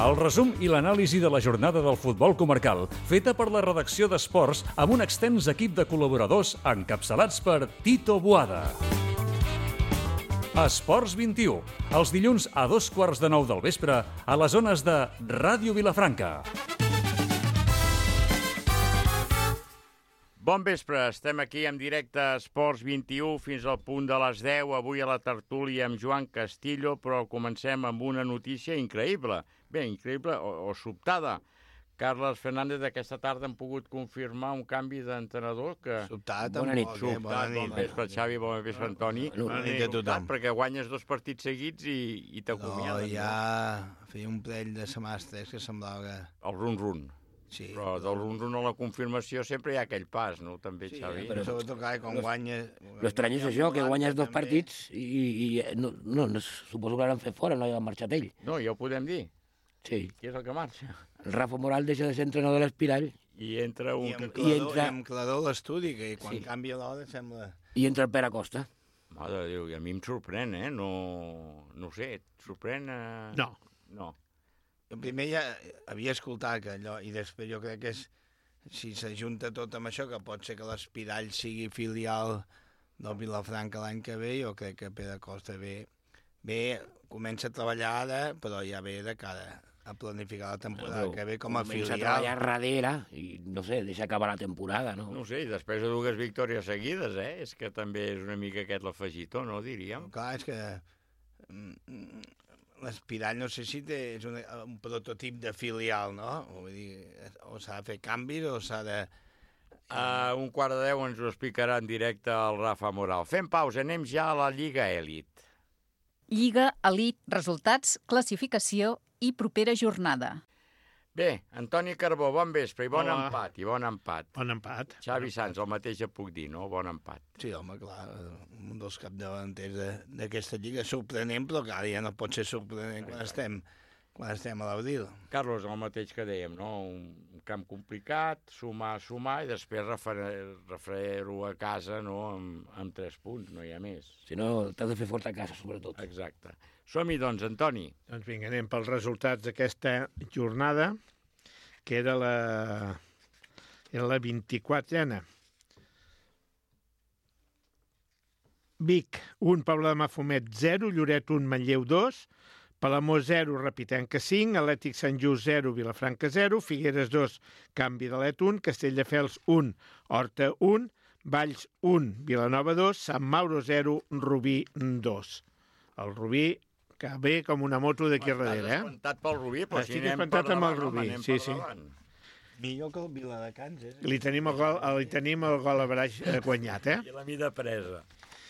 El resum i l'anàlisi de la jornada del futbol comarcal, feta per la redacció d'Esports amb un extens equip de col·laboradors encapçalats per Tito Boada. Esports 21, els dilluns a 8:15 del vespre a les zones de Ràdio Vilafranca. Bon vespre, estem aquí en directe a Esports 21 fins al punt de les 10, avui a la tertúlia amb Joan Castillo, però comencem amb una notícia increïble. Bé, increïble o sobtada. Carles Fernández aquesta tarda han pogut confirmar un canvi d'entrenador que... Sobtat, bona nit. Bon vespre, Xavi, bon vespre, Antoni. Bona nit a tothom. Perquè guanyes 2 partits seguits i t'acomiaden. No, ja feia un parell de setmanes que semblava... El run-run. Sí. Però del run-run a la confirmació sempre hi ha aquell pas, no? També, Sí, Xavi? però sobretot clar, quan guanyes... L'estrany és això, que guanyes 2 partits i no, suposo que l'han fet fora, no hi ha marxat ell. No, ja ho podem dir. Sí. Qui és el que marxa? El Rafa Moral deixa de ser entrenador de l'Espirall I entra un... I amb clador l'estudi, que quan canvia l'hora sembla... i entra el Pere Costa. Mare de Déu, i a mi em sorprèn, No sé, et sorprèn? No. Jo primer ja havia escoltat que allò, i després jo crec que si s'ajunta tot amb això, que pot ser que l'Espirall sigui filial del Vilafranca l'any que ve, jo crec que Pere Costa comença a treballar ara, però ja ve de cara a planificar la temporada que ve com a filial. Comença a treballar darrere i, no sé, deixa acabar la temporada, no? No ho sé, i després de 2 victòries seguides, És que també és una mica aquest l'afegitó, no, diríem? Clar, és que l'Espirall no sé si és un prototip de filial, no? Vull dir, o s'ha de fer canvis o s'ha de... A 9:15 ens ho explicarà en directe el Rafa Moral. Fem pausa, anem ja a la Lliga Elit. Lliga Elit, resultats, classificació i propera jornada. Bé, Antoni Carbó, bon vespre i bon empat. Bon empat. Xavi Sans, el mateix ja puc dir, no? Bon empat. Sí, home, clar, un dels capdavanters d'aquesta lliga sorprenent, però que ara ja no pot ser sorprenent quan estem a l'abril. Carlos, el mateix que dèiem, no? Un camp complicat, sumar, i després refer-ho a casa, no? Amb 3 punts, no hi ha més. Si no, t'has de fer fort a casa, sobretot. Exacte. Som-hi, doncs, Antoni. Doncs vinga, anem pels resultats d'aquesta jornada, que era la 24a. Vic, 1, Pobla de Mafumet, 0, Lloret, 1, Manlleu, 2, Palamós, 0, Repitenca, 5, Atlètic Sant Just, 0, Vilafranca, 0, Figueres, 2, Camp Vidalet, 1, Castelldefels, 1, Horta, 1, Valls, 1, Vilanova, 2, Sant Mauro, 0, Rubí, 2. El Rubí, que ve com una moto d'aquí darrere, Estàs espantat pel Rubí, però si Estic anem per espantat amb el davant, Rubí, anem sí, per sí. davant. Millor que el Viladecans, Li tenim el gol a baraix guanyat, I la mida presa.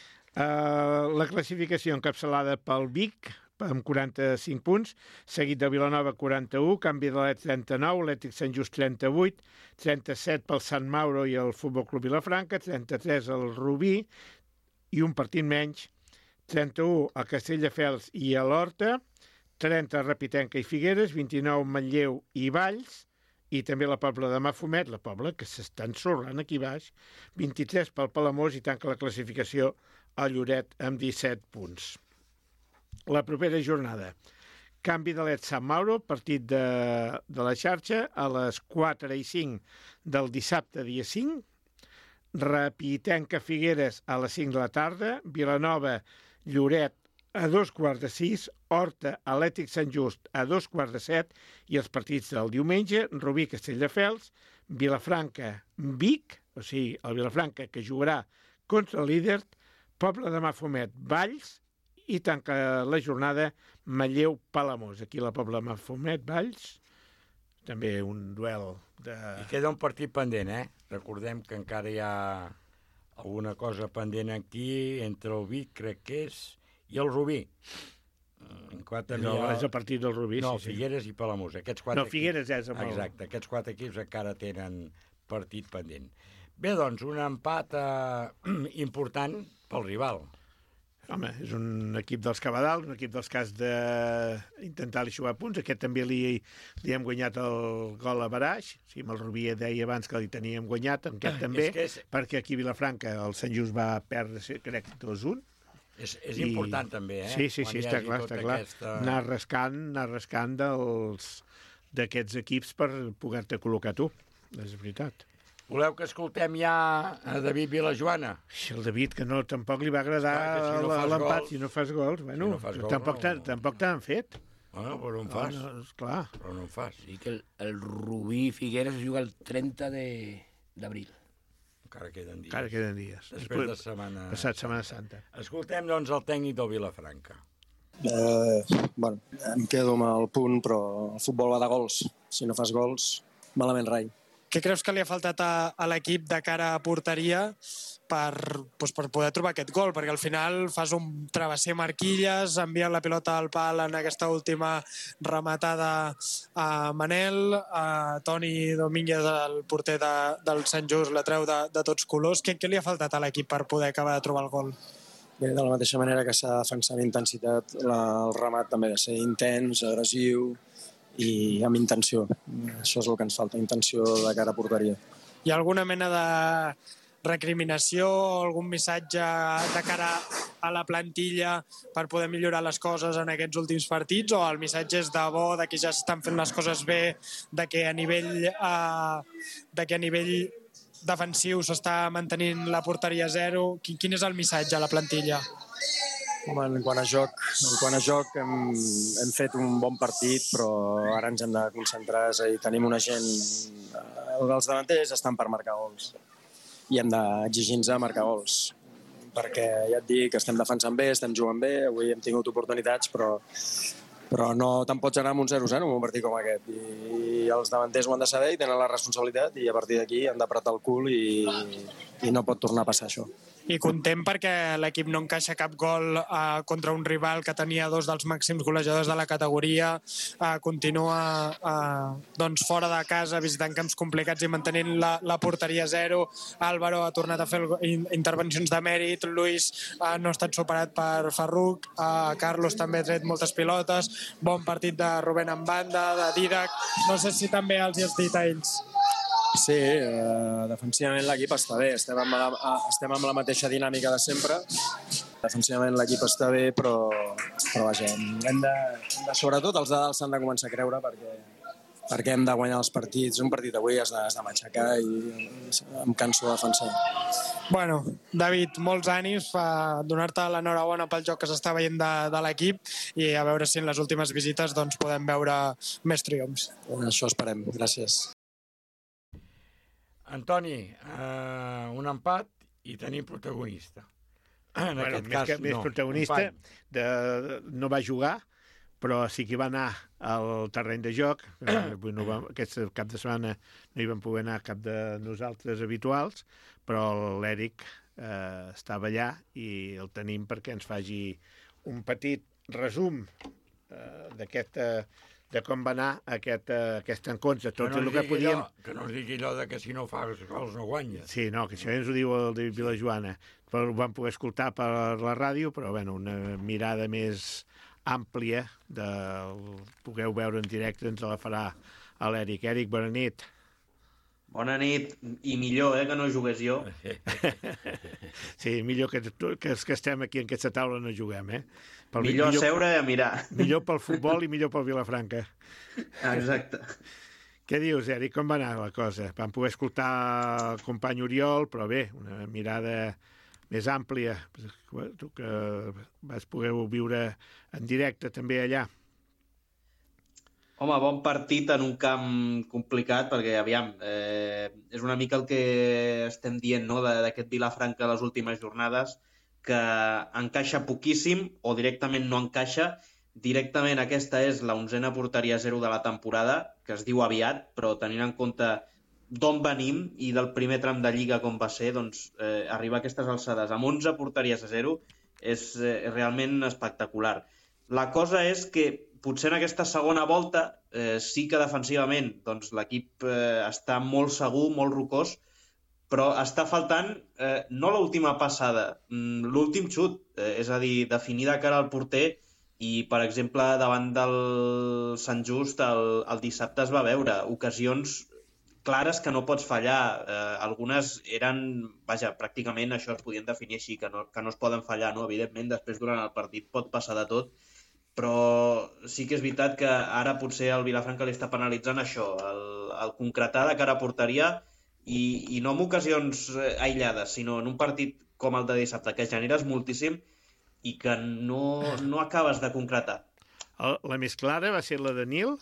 La classificació encapçalada pel Vic, amb 45 punts, seguit de Vilanova 41, Canvi de l'Et 39, Atlètic Sant Just 38, 37 pel Sant Mauro i el Futbol Club Vilafranca, 33 el Rubí i un partit menys, 31 a Castelldefels i a l'Horta, 30 a Repitenca i Figueres, 29 Manlleu i Valls, i també la Pobla de Mafumet, la Pobla, que s'està ensorrant aquí baix, 23 pel Palamós i tanca la classificació a Lloret amb 17 punts. La propera jornada. Canvi de l'Et Sant Mauro, partit de la xarxa, a les 4:05 del dissabte, dia 5. Repitenca Figueres a les 5 de la tarda. Vilanova Lloret a 5:15, Horta Atlètic Sant Just a 6:15 i els partits del diumenge, Rubí Castelldefels, Vilafranca Vic, o sigui, el Vilafranca que jugarà contra el líder, Pobla de Mafumet Valls i tanca la jornada Manlleu Palamós. Aquí la Pobla de Mafumet Valls, també un duel de... I queda un partit pendent, Recordem que encara hi ha alguna cosa pendent aquí entre el Vic, crec que és, i el Rubí. No, és el partit del Rubí, no, sí. Figueres i Palamós. No, Figueres és amb el... Exacte, aquests 4 equips encara tenen partit pendent. Bé, doncs, un empat important pel rival. Home, és un equip dels Cabadals, un equip dels que has d'intentar eixugar punts. Aquest també li hem guanyat el gol a baraix. Sí, amb el Rubí deia abans que li teníem guanyat, amb aquest també, perquè aquí a Vilafranca el Sant Just va perdre, crec, 2-1. És important també, Sí, està clar. Anar rascant d'aquests equips per poder-te col·locar tu, és veritat. Voleu que escoltem ja a David Vilajoana? El David, que tampoc li va agradar l'empat, si no fas gols. Bueno, tampoc t'han fet. Bueno, però no en fas. Clar. Però no en fas. Sí que el Rubí Figueres es juga el 30 d'abril. Encara queden dies. Després de Setmana... Passat Setmana Santa. Escoltem, doncs, el tècnic del Vilafranca. Bueno, em quedo amb el punt, però el futbol va de gols. Si no fas gols, malament rai. Què creus que li ha faltat a l'equip de cara a porteria per poder trobar aquest gol? Perquè al final fas un travesser Marquilles, envia la pilota al pal en aquesta última rematada a Manel, a Toni Domínguez, el porter del Sant Just, la treu de tots colors. Què li ha faltat a l'equip per poder acabar de trobar el gol? Bé, de la mateixa manera que s'ha defensat amb intensitat, el remat també ha de ser intens, agressiu i amb intenció. Això és el que ens falta, intenció de cara a porteria. Hi ha alguna mena de recriminació, algun missatge de cara a la plantilla per poder millorar les coses en aquests últims partits, o el missatge és de bo, de que ja s'estan fent les coses bé, de que a nivell defensiu s'està mantenint la porteria zero? Quin és el missatge a la plantilla? En quant a joc hem fet un bon partit, però ara ens hem de concentrar, és a dir, tenim una gent... Els davanters estan per marcar gols i hem d'exigir-nos a marcar gols, perquè ja et dic que estem defensant bé, estem jugant bé, avui hem tingut oportunitats, però no te'n pots anar amb un 0-0 en un partit com aquest, i els davanters ho han de saber i tenen la responsabilitat, i a partir d'aquí han d'apretar el cul i no pot tornar a passar això. I content perquè l'equip no encaixa cap gol contra un rival que tenia dos dels màxims golejadors de la categoria, continua fora de casa, visitant camps complicats i mantenint la porteria zero. Álvaro ha tornat a fer intervencions de mèrit, Luis no ha estat superat per Ferruc, Carlos també ha tret moltes pilotes, bon partit de Rubén en banda, de Didac, no sé si també els hi has dit a ells. Sí, defensivament l'equip està bé, estem amb la mateixa dinàmica de sempre. Defensivament l'equip està bé, però vaja, sobretot els de dalt s'han de començar a creure perquè hem de guanyar els partits. Un partit avui has de matxacar i em canso de defensar. Bueno, David, molts ànims, donar-te l'enhorabona pel joc que s'està veient de l'equip i a veure si en les últimes visites podem veure més triomfs. Això esperem, gràcies. Antoni, un empat i tenim protagonista. En aquest cas, no. Més protagonista, no va jugar, però sí que va anar al terreny de joc. Aquest cap de setmana no hi vam poder anar cap de nosaltres habituals, però l'Èric estava allà i el tenim perquè ens faci un petit resum de com va anar aquest encontre. Que no ens digui allò de que si no fas gols no guanyes. Sí, no, que això ens ho diu el David Vilajoana. Però ho vam poder escoltar per la ràdio, però una mirada més àmplia pugueu veure en directe, ens la farà l'Èric. Èric, bona nit. Bona nit, i millor que no jugués jo. Sí, millor que els que estem aquí en aquesta taula no juguem, Millor seure i a mirar. Millor pel futbol i millor pel Vilafranca. Exacte. Què dius, Èric? Com va anar la cosa? Vam poder escoltar el company Oriol, però bé, una mirada més àmplia. Tu que vas poder viure en directe també allà. Home, bon partit en un camp complicat, perquè, aviam, és una mica el que estem dient, no?, d'aquest Vilafranca les últimes jornades, que encaixa poquíssim o directament no encaixa. Directament aquesta és la 11a porteria zero de la temporada, que es diu aviat, però tenint en compte d'on venim i del primer tram de Lliga com va ser, doncs arribar a aquestes alçades amb 11 porteries a zero és realment espectacular. La cosa és que potser en aquesta segona volta sí que defensivament doncs, l'equip està molt segur, molt rocós, però està faltant no l'última passada, l'últim xut, és a dir, definir de cara al porter, i, per exemple, davant del Sant Just el dissabte es va veure ocasions clares que no pots fallar. Algunes eren, vaja, pràcticament això es podien definir així, que no es poden fallar, no? Evidentment, després durant el partit pot passar de tot, però sí que és veritat que ara potser el Vilafranca li està penalitzant això, el concretar de cara a porteria i no en ocasions aïllades, sinó en un partit com el de dissabte, que generes moltíssim i que no acabes de concretar. La més clara va ser la de Nil?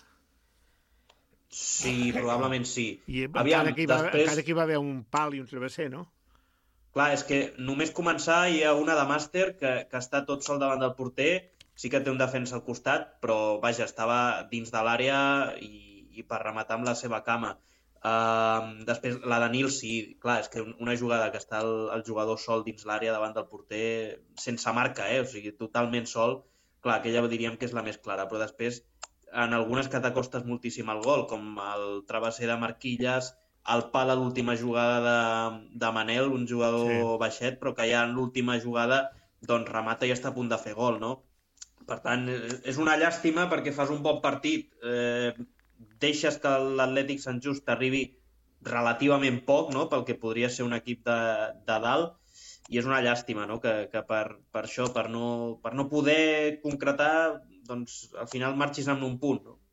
Sí, probablement sí. I encara que hi va haver un pal i un travesser, no? Clar, és que només començar hi ha una de màster que està tot sol davant del porter, sí que té un defensa al costat, però vaja, estava dins de l'àrea i per rematar amb la seva cama. Després, la de Nil, sí, clar, és que una jugada que està el jugador sol dins l'àrea davant del porter, sense marca, o sigui, totalment sol, clar, aquella diríem que és la més clara, però després, en algunes que t'acostes moltíssim al gol, com el travesser de Marquilles, el pal a l'última jugada de Manel, un jugador baixet, però que ja en l'última jugada doncs remata i està a punt de fer gol, no? Per tant, és una llàstima perquè fas un bon partit, deixes que l'Atlètic Sant Just arribi relativament poc, no?, pel que podria ser un equip de dalt, i és una llàstima, no?, que per això, per no poder concretar, doncs al final marxis amb un punt, no?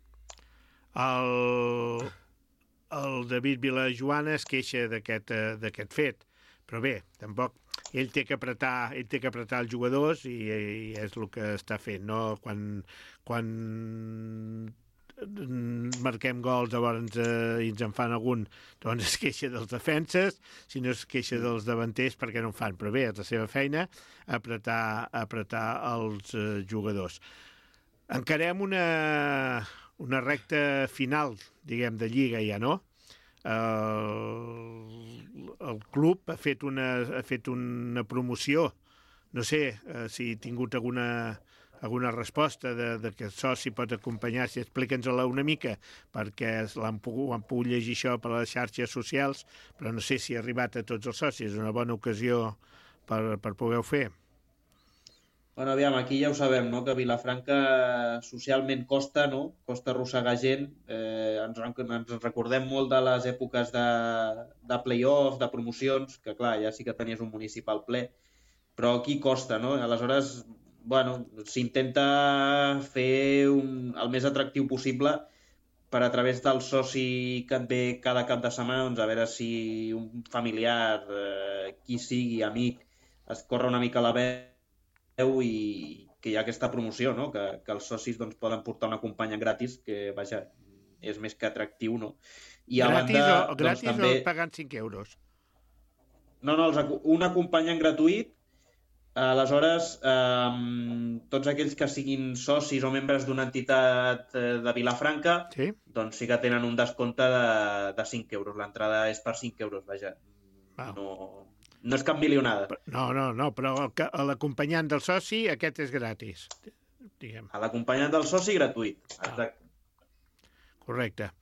El David Vilajoana es queixa d'aquest fet, però bé, tampoc ell té que apretar els jugadors i és el que està fent, no? Quan marquem gols, llavors ens en fan algun, doncs es queixa dels defenses, si no es queixa dels davanters perquè no en fan, però bé, és la seva feina apretar els jugadors. Encarem una recta final, diguem, de Lliga ja, no? El club ha fet una promoció, no sé si ha tingut alguna resposta de que el soci pot acompanyar, si explica'ns-la una mica, perquè han pogut llegir això per les xarxes socials, però no sé si ha arribat a tots els socis, és una bona ocasió per poder-ho fer. Bueno, aviam, aquí ja ho sabem, no?, que Vilafranca socialment costa, no?, costa arrossegar gent, ens recordem molt de les èpoques de play-off, de promocions, que clar, ja sí que tenies un municipal ple, però aquí costa, no?, aleshores, bueno, s'intenta fer el més atractiu possible per a través del soci que et ve cada cap de setmana, doncs a veure si un familiar, qui sigui, amic, es corre una mica la veu i que hi ha aquesta promoció, no?, que els socis doncs, poden portar un acompanyant gratis, que, vaja, és més que atractiu, no? I a banda, gratis doncs, també... o pagant 5 euros? No, un acompanyant gratuït. Aleshores, tots aquells que siguin socis o membres d'una entitat de Vilafranca, doncs sí que tenen un descompte de 5 euros. L'entrada és per 5 euros, vaja. No és cap milionada. No, però l'acompanyant del soci, aquest és gratis, diguem. L'acompanyant del soci, gratuït, exacte. Correcte.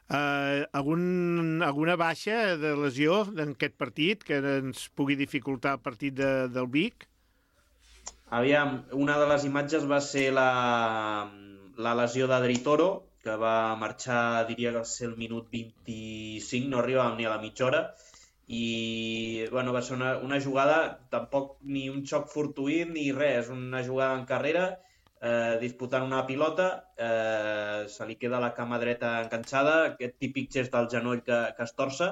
Alguna baixa de lesió en aquest partit que ens pugui dificultar el partit del Vic? Aviam, una de les imatges va ser la lesió d'Adri Toro, que va marxar, diria que va ser el minut 25, no arribàvem ni a la mitja hora, i bueno, va ser una jugada, tampoc ni un xoc fortuït ni res, una jugada en carrera, disputant una pilota, se li queda la cama dreta enganxada, aquest típic gest del genoll que es torça,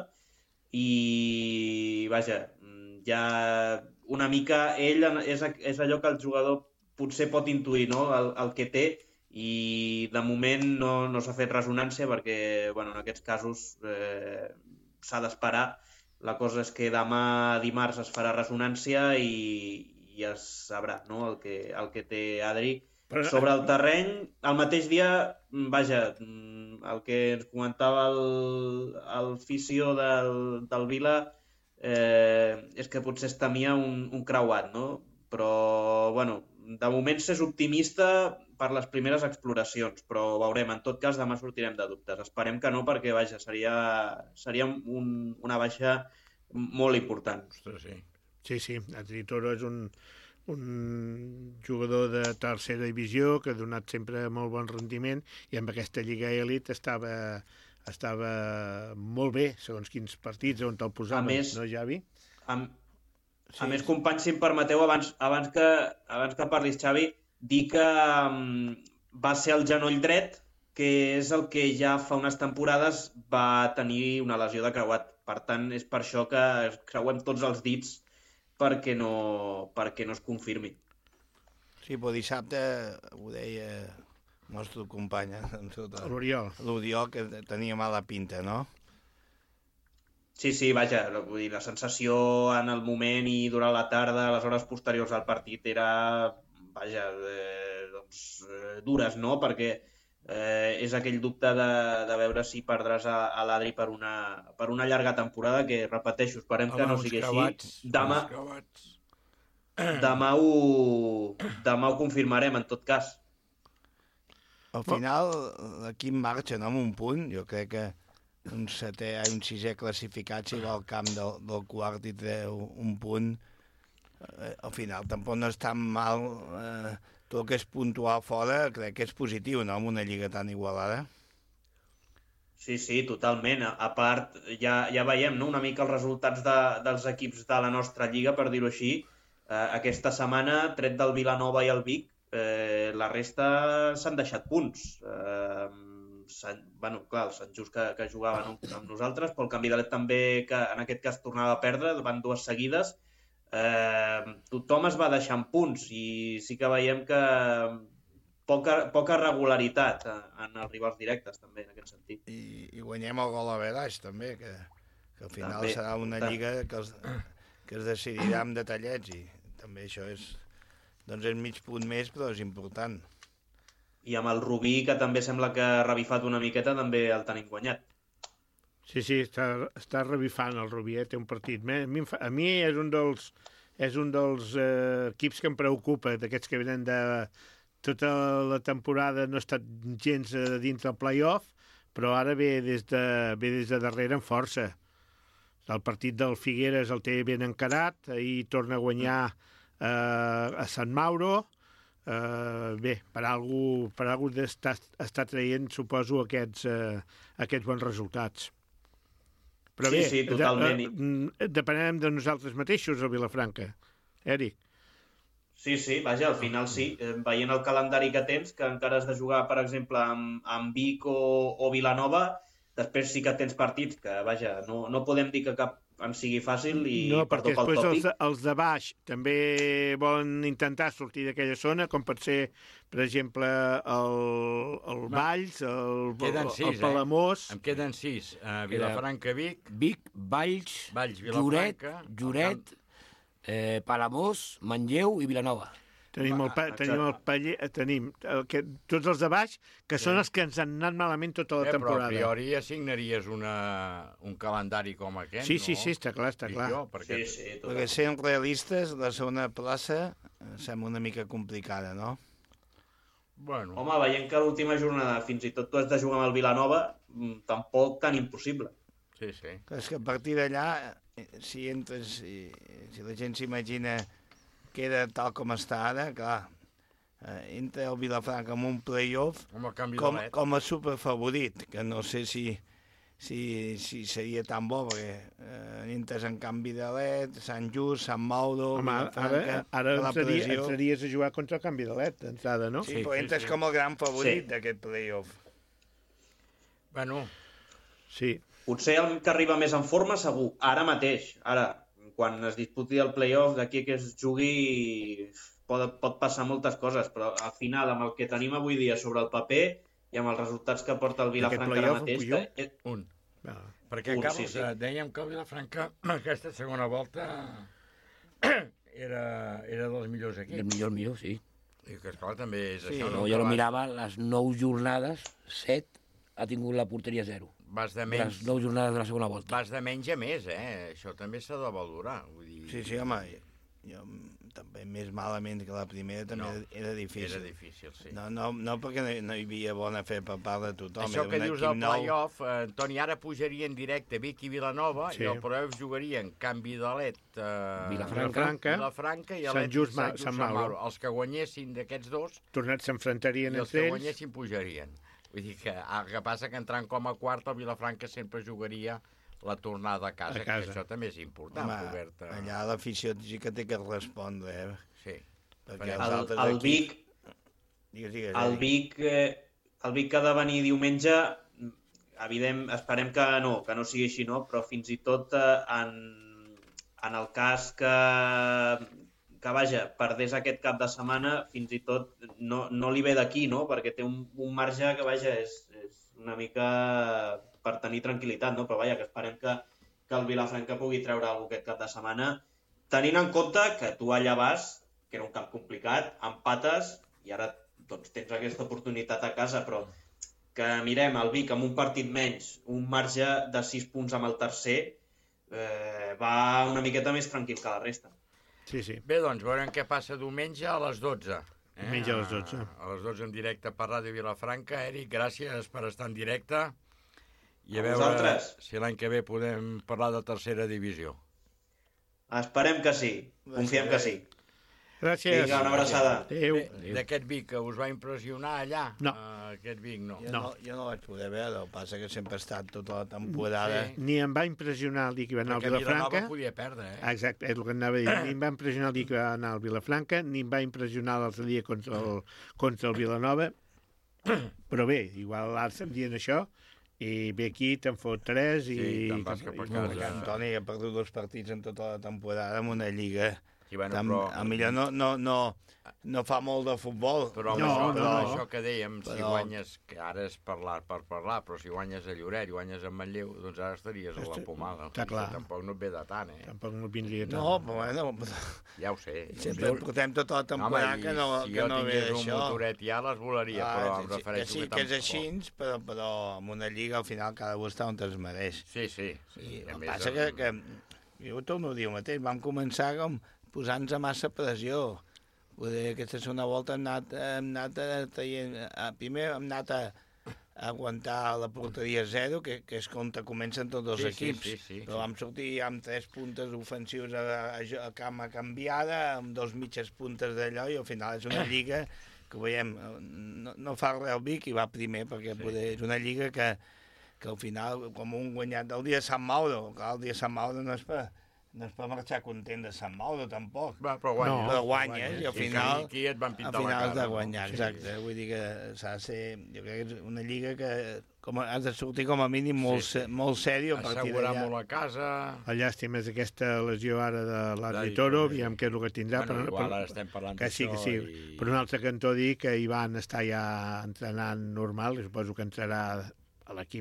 i vaja, ja una mica ell és allò que el jugador potser pot intuir, no?, el que té, i de moment no s'ha fet ressonància perquè, bueno, en aquests casos s'ha d'esperar. La cosa és que demà dimarts es farà ressonància i es sabrà, no?, el que té Adri. Sobre el terreny, el mateix dia, vaja, el que ens comentava el fisio del Vila és que potser es temia un creuat, no? Però, bueno, de moment s'és optimista per les primeres exploracions, però veurem, en tot cas demà sortirem de dubtes. Esperem que no, perquè, vaja, seria una baixa molt important. Sí, Adri Toro és un jugador de tercera divisió que ha donat sempre molt bon rendiment i amb aquesta Lliga Elit estava estava molt bé, segons quins partits, on te'l posaven, no, Javi? A més, companys, si em permeteu, abans que parlis, Xavi, dir que va ser el genoll dret, que és el que ja fa unes temporades va tenir una lesió de creuat. Per tant, és per això que creuem tots els dits perquè no es confirmi. Sí, però dissabte ho deia el nostre company, l'Oriol. L'Oriol, que tenia mala pinta, no? Sí, vaja, vull dir, la sensació en el moment i durant la tarda, a les hores posteriors al partit, era, vaja, dures, no? Perquè és aquell dubte de veure si perdràs a l'Adri per una llarga temporada, que, repeteixo, esperem que no sigui així. Demà ho confirmarem, en tot cas. Al final, l'equip marxa, no?, amb un punt. Jo crec que un sisè classificat, si va al camp del quart i treu un punt, al final tampoc no és tan mal. Tot el que és puntual fora crec que és positiu, no?, amb una lliga tan igualada. Sí, totalment. A part, ja veiem, no?, una mica els resultats dels equips de la nostra lliga, per dir-ho així. Aquesta setmana, tret del Vilanova i el Vic, la resta s'han deixat punts. Bueno, clar, el Sant Just que jugava amb nosaltres, però el Canvidalet també, que en aquest cas tornava a perdre, van 2 seguides. Tothom es va deixant punts i sí que veiem que poca regularitat en els rivals directes, també, en aquest sentit. I guanyem el gol a veraix, també, que al final també serà una lliga que es decidirà amb detallets, i també això és mig punt més, però és important. I amb el Rubí, que també sembla que ha revifat una miqueta, també el tenim guanyat. Sí, està revifant el Rubí, té un partit. A mi és un dels equips que em preocupa, d'aquests que venen de... Tota la temporada no ha estat gens dins del play-off, però ara ve des de darrere amb força. El partit del Figueres el té ben encarat, ahir torna a guanyar a Sant Mauro. Bé, per algú està traient, suposo, aquests bons resultats. Però bé, sí, totalment. Depenem de nosaltres mateixos a Vilafranca, Eric. Sí, vaja, al final sí. Veient el calendari que tens, que encara has de jugar, per exemple, amb Vic o Vilanova, després sí que tens partits que, vaja, no podem dir que cap en sigui fàcil i no, perdó pel tòpic. Després els de baix també volen intentar sortir d'aquella zona, com pot ser, per exemple, el Valls, el Palamós... Em queden 6. Vilafranca, Vic, Valls, Lloret, Palamós, Manlleu i Vilanova. Tenim tots els de baix, que són els que ens han anat malament tota la temporada. Però a priori assignaries un calendari com aquest, sí, no? Sí, està clar. Sí, perquè sent realistes, la segona plaça sembla una mica complicada, no? Bueno. Home, veient que l'última jornada fins i tot tu has de jugar amb el Vilanova, tampoc tan impossible. Sí. Però és que a partir d'allà, si entres, si la gent s'imagina queda tal com està ara, clar, entra el Vilafranca amb un play-off com a superfavorit, que no sé si seria tan bo, perquè entres en Canvidalet, Sant Just, Sant Mauro, Vilafranca... Ara entraries a jugar contra el Canvidalet, d'entrada, no? Sí, però entres com el gran favorit d'aquest play-off. Bueno, sí. Potser el que arriba més en forma, segur. Ara mateix, quan es disputi el play-off, d'aquí que es jugui, pot passar moltes coses, però al final, amb el que tenim avui dia sobre el paper i amb els resultats que porta el Vilafranca ara mateix... Perquè, Carlos, dèiem que el Vilafranca, aquesta segona volta, era dels millors equips. El millor, sí. I que, esclar, també és això. No, jo no mirava, les 9 jornades, 7 ha tingut la porteria 0. Vas de menys... Les 9 jornades de la segona volta. Vas de menys a més, Això també s'ha de valorar. Vull dir... Sí, home, jo també més malament que la primera també era difícil. Era difícil, sí. No perquè no hi havia bona fe per part de tothom. Això que dius del play-off, Toni, ara pujaria en directe Vic i Vilanova, i el play-off jugarien Canvidalet, Vilafranca i Sant Just, Sant Mauro. Els que guanyessin d'aquests dos... Tornats s'enfrontarien entre ells. I els que guanyessin pujarien. Vull dir que el que passa que entrant com a quart, el Vilafranca sempre jugaria la tornada a casa, que això també és important. Allà l'afició sí que té que respondre, Sí. Perquè el Vic... El Vic que ha de venir diumenge, esperem que no sigui així, no? Però fins i tot en el cas que vaja, perdés aquest cap de setmana, fins i tot no li ve d'aquí, no? Perquè té un marge que, vaja, és una mica per tenir tranquil·litat, no? Però vaja, que esperem que el Vilafranca pugui treure alguna cosa aquest cap de setmana, tenint en compte que tu allà vas, que era un camp complicat, empates, i ara doncs, tens aquesta oportunitat a casa, però que mirem el Vic amb un partit menys, un marge de 6 punts amb el tercer, va una miqueta més tranquil que la resta. Sí, sí. Bé, doncs, veurem què passa diumenge a les 12. Diumenge a les 12. A les 12 en directe per Ràdio Vilafranca. Eric, gràcies per estar en directe. I a veure si l'any que ve podem parlar de tercera divisió. Esperem que sí, confiem que sí. Gràcies. Vinga, una abraçada. Adéu. D'aquest Vic que us va impressionar allà? No. Aquest Vic no. Jo no vaig poder veure, el que passa que sempre he estat tota la temporada. Ni em va impressionar el dia que va anar al Vilafranca. Perquè Vilanova podia perdre, Exacte, és el que anava a dir. Ni em va impressionar el dia que va anar al Vilafranca, ni em va impressionar l'altre dia contra el Vilanova. Però bé, igual l'art estem dient això, i ve aquí, te'n fot 3 i... Sí, te'n vas cap a casa. Antoni ha perdut 2 partits en tota la temporada en una lliga. Sí, bueno, però... Millor no fa molt de futbol. Però això que dèiem, si guanyes, que ara és parlar per parlar, però si guanyes a Lloret i guanyes a Manlleu, doncs ara estaries a la pomada. Està clar. Tampoc no et ve de tant, Tampoc no et vindria tant. No, però bueno... Ja ho sé. Sempre portem tota la temporada que no ve Si jo tingués un això. Motoret ja les volaria, però em refereixo que sí, que és així, però amb una lliga al final cada un està on es mereix. Sí. El que passa que jo torno a dir el mateix, vam començar com posant-nos a massa pressió. Vull dir, aquesta segona volta hem anat traient... Primer hem anat a aguantar la porteria 0, que és com comencen tots els equips. Però vam sortir amb 3 puntes ofensius a cama canviada, amb 2 mitges puntes d'allò, i al final és una lliga que veiem, no fa res el Vic i va primer, perquè és una lliga que al final, com un guanyat del dia de Sant Mauro, el dia de Sant Mauro no és per marxar content de Sant Mauro, tampoc. Però guanyes, i al final aquí et van pintar la cara. Has de guanyar, exacte. Vull dir que s'ha de ser... Jo crec que és una lliga que has de sortir com a mínim molt sèrio a partir d'allà. Assegurar molt a casa... La llàstima és aquesta lesió ara de l'Adri Toro, aviam què és el que tindrà. Bueno, igual ara estem parlant d'això. Que sí. Per un altre cantó dir que Ivan està ja entrenant normal, i suposo que entrarà a l'equip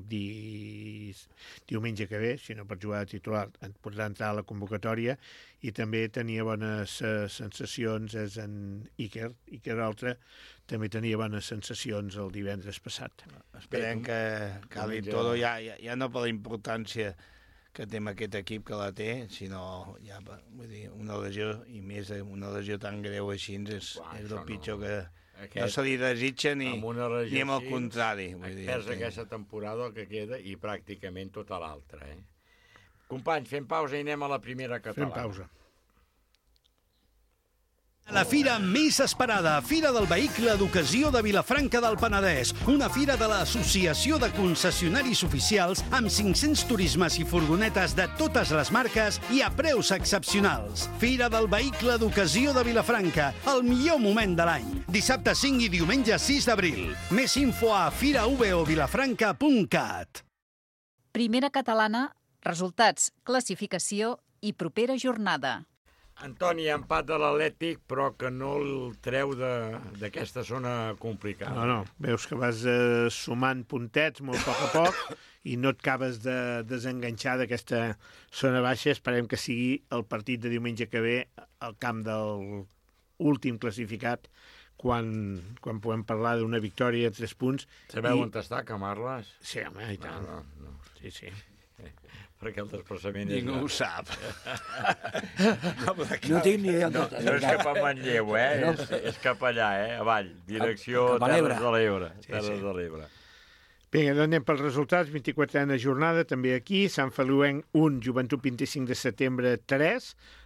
diumenge que ve, si no pot jugar de titular, podrà entrar a la convocatòria, i també tenia bones sensacions, és en Iker Altre, també tenia bones sensacions el divendres passat. Esperem que Cali Toro, ja no per la importància que té amb aquest equip que la té, sinó ja, vull dir, una lesió, i més una lesió tan greu així, és el pitjor que... No se li desitja ni amb el contrari. Perds aquesta temporada que queda i pràcticament tota l'altra. Companys, fem pausa i anem a la primera catalana. Fem pausa. La fira més esperada, Fira del Vehicle d'Ocasió de Vilafranca del Penedès. Una fira de l'Associació de Concessionaris Oficials amb 500 turismes i furgonetes de totes les marques i a preus excepcionals. Fira del Vehicle d'Ocasió de Vilafranca, el millor moment de l'any. Dissabte 5 i diumenge 6 d'abril. Més info a firaovilafranca.cat. Primera catalana, resultats, classificació i propera jornada. Antoni, empat de l'Atlètic, però que no el treu d'aquesta zona complicada. No, veus que vas sumant puntets molt a poc i no et acabes de desenganxar d'aquesta zona baixa. Esperem que sigui el partit de diumenge que ve al camp del últim classificat, quan puguem parlar d'una victòria de 3 punts. Sabeu on està, Camarles? Sí, home, i tant. No. Sí. Perquè el desplaçament ningú ho sap. No tinc ni idea. No és cap a Manlleu, és cap allà, avall, direcció Terres de l'Ebre. Terres de l'Ebre. Vinga, doncs anem pels resultats. 24a jornada, també aquí. Sant Feliuenc 1, Joventut 25 de setembre 3.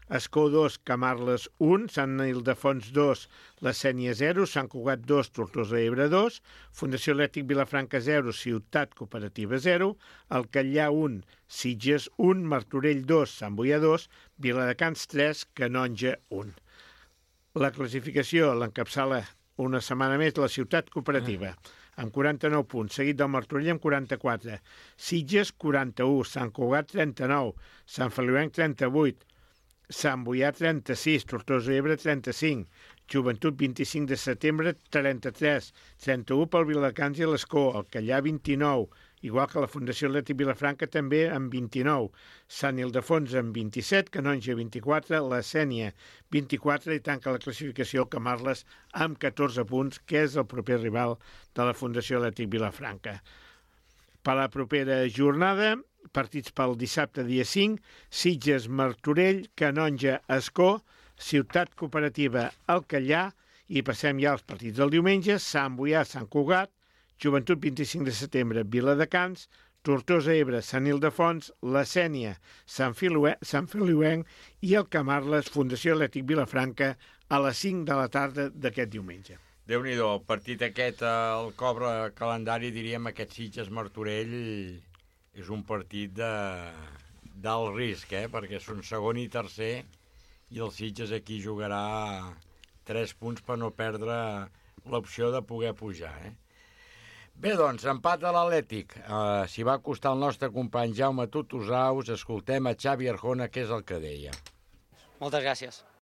Escó 2, Camarles 1, Sant Ildefons 2, La Sénia 0, Sant Cugat 2, Tortosa d'Ebre 2, Fundació Atlètic Vilafranca 0, Ciutat Cooperativa 0, Alcallà 1, Sitges 1, Martorell 2, Sant Boià 2, Viladecans 3, Canonja 1. La classificació l'encapçala una setmana més la Ciutat Cooperativa, amb 49 punts, seguit del Martorell amb 44, Sitges 41, Sant Cugat 39, Sant Feliuenc 38, Sant Boià 36, Tortosa d'Ebre 35, Joventut 25 de setembre 33, 31 pel Viladecans i l'Escó, Alcallà 29, igual que la Fundació Atlètic Vilafranca també amb 29, Sant Ildefons amb 27, Canonja 24, La Sénia 24 i tanca la classificació el Camarles amb 14 punts, que és el proper rival de la Fundació Atlètic Vilafranca. Per a la propera jornada, partits pel dissabte dia 5, Sitges, Martorell, Canonja, Escó, Ciutat Cooperativa, Alcallà, i passem ja als partits del diumenge, Sant Boià, Sant Cugat, Joventut 25 de setembre, Viladecans, Tortosa Ebre, Sant Ildefons, La Sénia, Sant Feliuenc i el Camarles, Fundació Atlètic Vilafranca, a les 5 de la tarda d'aquest diumenge. Déu-n'hi-do, el partit aquest, el cobre calendari, diríem, aquest Sitges-Martorell és un partit d'alt risc, perquè són segon i tercer, i el Sitges aquí jugarà 3 punts per no perdre l'opció de poder pujar, Bé, doncs, empat a l'Atlètic. S'hi va acostar el nostre company Jaume Tutusaus. Escoltem a Xavi Arjona, què és el que deia. Moltes gràcies.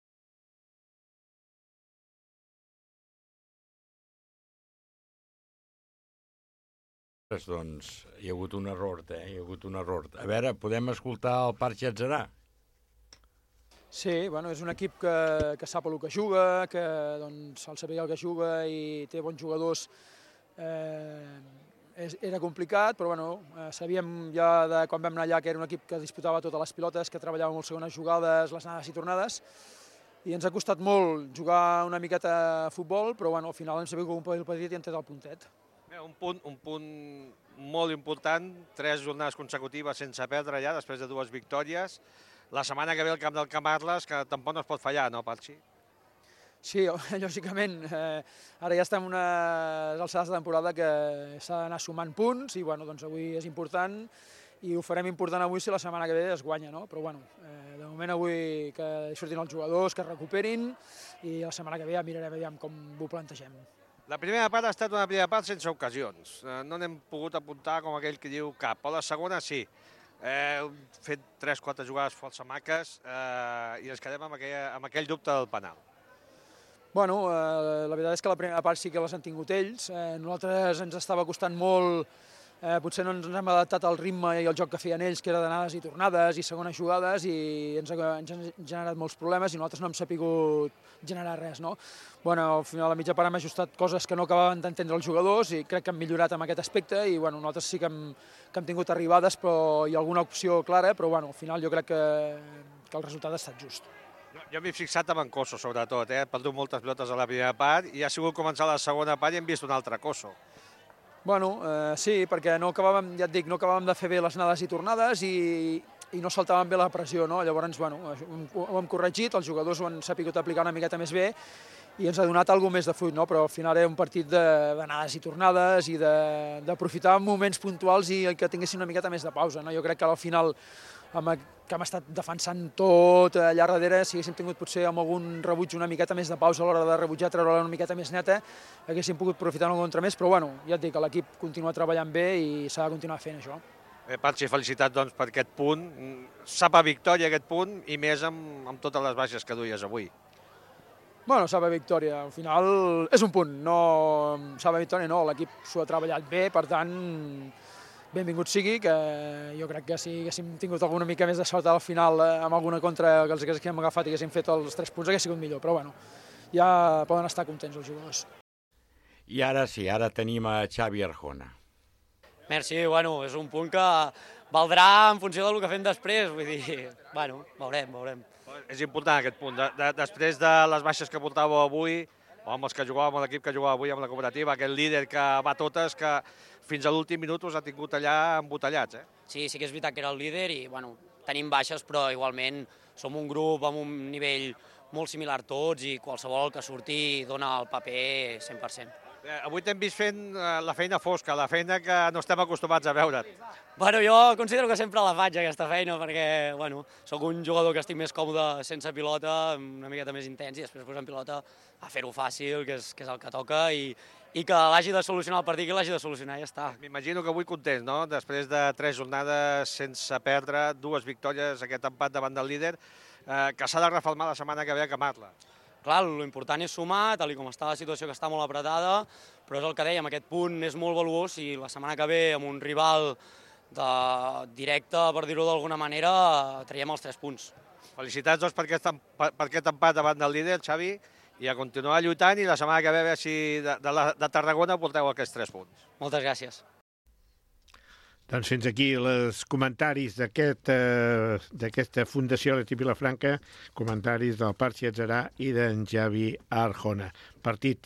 Doncs hi ha hagut un error, Hi ha hagut un error. A veure, podem escoltar el Parc Llatzerà? Sí, bueno, és un equip que sap el que juga, que doncs, al saber el que juga i té bons jugadors era complicat, però bueno, sabíem ja de quan vam anar allà que era un equip que disputava totes les pilotes, que treballava molt segones jugades, les anades i tornades, i ens ha costat molt jugar una miqueta a futbol, però bueno, al final hem sabut que un petit i hem tret el puntet. Un punt molt important, 3 jornades consecutives sense perdre ja, després de 2 victòries. La setmana que ve al camp del Camarles, que tampoc no es pot fallar, no, Patxi? Sí, lògicament. Ara ja estem en unes alçades de temporada que s'ha d'anar sumant punts i bueno, doncs avui és important i ho farem important avui si la setmana que ve es guanya, no? Però bueno, de moment avui que surtin els jugadors, que es recuperin i la setmana que ve ja mirarem aviam com ho plantegem. La primera part ha estat una primera part sense ocasions. No n'hem pogut apuntar, com aquell que diu, cap. Però la segona sí. Hem fet 3-4 jugades força maques i ens quedem amb aquell dubte del penal. Bueno, la veritat és que la primera part sí que les han tingut ells. Nosaltres ens estava costant molt, potser no ens hem adaptat al ritme i al joc que feien ells, que era d'anades i tornades i segones jugades, i ens han generat molts problemes i nosaltres no hem sapigut generar res, no? Bueno, al final a la mitja part hem ajustat coses que no acabaven d'entendre els jugadors i crec que hem millorat en aquest aspecte i bueno, nosaltres sí que hem tingut arribades i alguna opció clara, però bueno, al final jo crec que el resultat ha estat just. Jo m'he fixat amb en Cosso, sobretot. He perdut moltes pilotes a la primera part i ha sigut començar la segona part i hem vist un altre Cosso. Bueno, sí, perquè no acabàvem, ja et dic, no acabàvem de fer bé les anades i tornades i no saltàvem bé la pressió, no? Llavors, bueno, ho hem corregit, els jugadors ho han sapigut aplicar una miqueta més bé i ens ha donat alguna més de fruit, no? Però al final era un partit d'anades i tornades i d'aprofitar moments puntuals i que tinguessin una miqueta més de pausa, no? Jo crec que al final que hem estat defensant tot allà darrere, si haguéssim tingut potser amb algun rebuig una miqueta més de pausa a l'hora de rebutjar, treure-la una miqueta més neta, haguéssim pogut aprofitar un contra més, però bueno, ja et dic que l'equip continua treballant bé i s'ha de continuar fent això. Patxi, felicitats doncs, per aquest punt. Sap a victòria aquest punt i més amb totes les baixes que duies avui. Bueno, sap a victòria. Al final és un punt, no sap a victòria, no. L'equip s'ho ha treballat bé, per tant, benvingut sigui, que jo crec que si haguéssim tingut alguna mica més de sort al final amb alguna contra que els haguéssim agafat i haguéssim fet els 3 punts hagués sigut millor, però bueno, ja poden estar contents els jugadors. I ara sí, ara tenim a Xavi Arjona. Merci, bueno, és un punt que valdrà en funció del que fem després, vull dir, bueno, veurem. És important aquest punt, després de les baixes que portàveu avui, o amb els que jugàvem a l'equip que jugava avui amb la cooperativa, aquest líder que va a totes, que fins a l'últim minut us ha tingut allà embotellats, Sí, sí que és veritat que era el líder i, bueno, tenim baixes, però igualment som un grup amb un nivell molt similar tots i qualsevol que surti dona el paper 100%. Avui t'hem vist fent la feina fosca, la feina que no estem acostumats a veure't. Bueno, jo considero que sempre la faig, aquesta feina, perquè soc un jugador que estic més còmode sense pilota, una miqueta més intens, i després posant pilota a fer-ho fàcil, que és el que toca, i que l'hagi de solucionar el partit, que l'hagi de solucionar, ja està. M'imagino que avui content, no? Després de 3 jornades sense perdre, 2 victòries, aquest empat davant del líder, que s'ha de reformar la setmana que ve a Camarla. Clar, l'important és sumar, tal com està la situació, que està molt apretada, però és el que dèiem, aquest punt és molt valuós i la setmana que ve, amb un rival directe, per dir-ho d'alguna manera, traiem els 3 punts. Felicitats doncs, per aquest empat davant del líder, Xavi, i a continuar lluitant, i la setmana que ve, a veure si de Tarragona porteu aquests 3 punts. Moltes gràcies. Doncs fins aquí els comentaris d'aquesta Fundació Leti Vilafranca, comentaris del Parc Xiatzarà i d'en Javi Arjona. Partit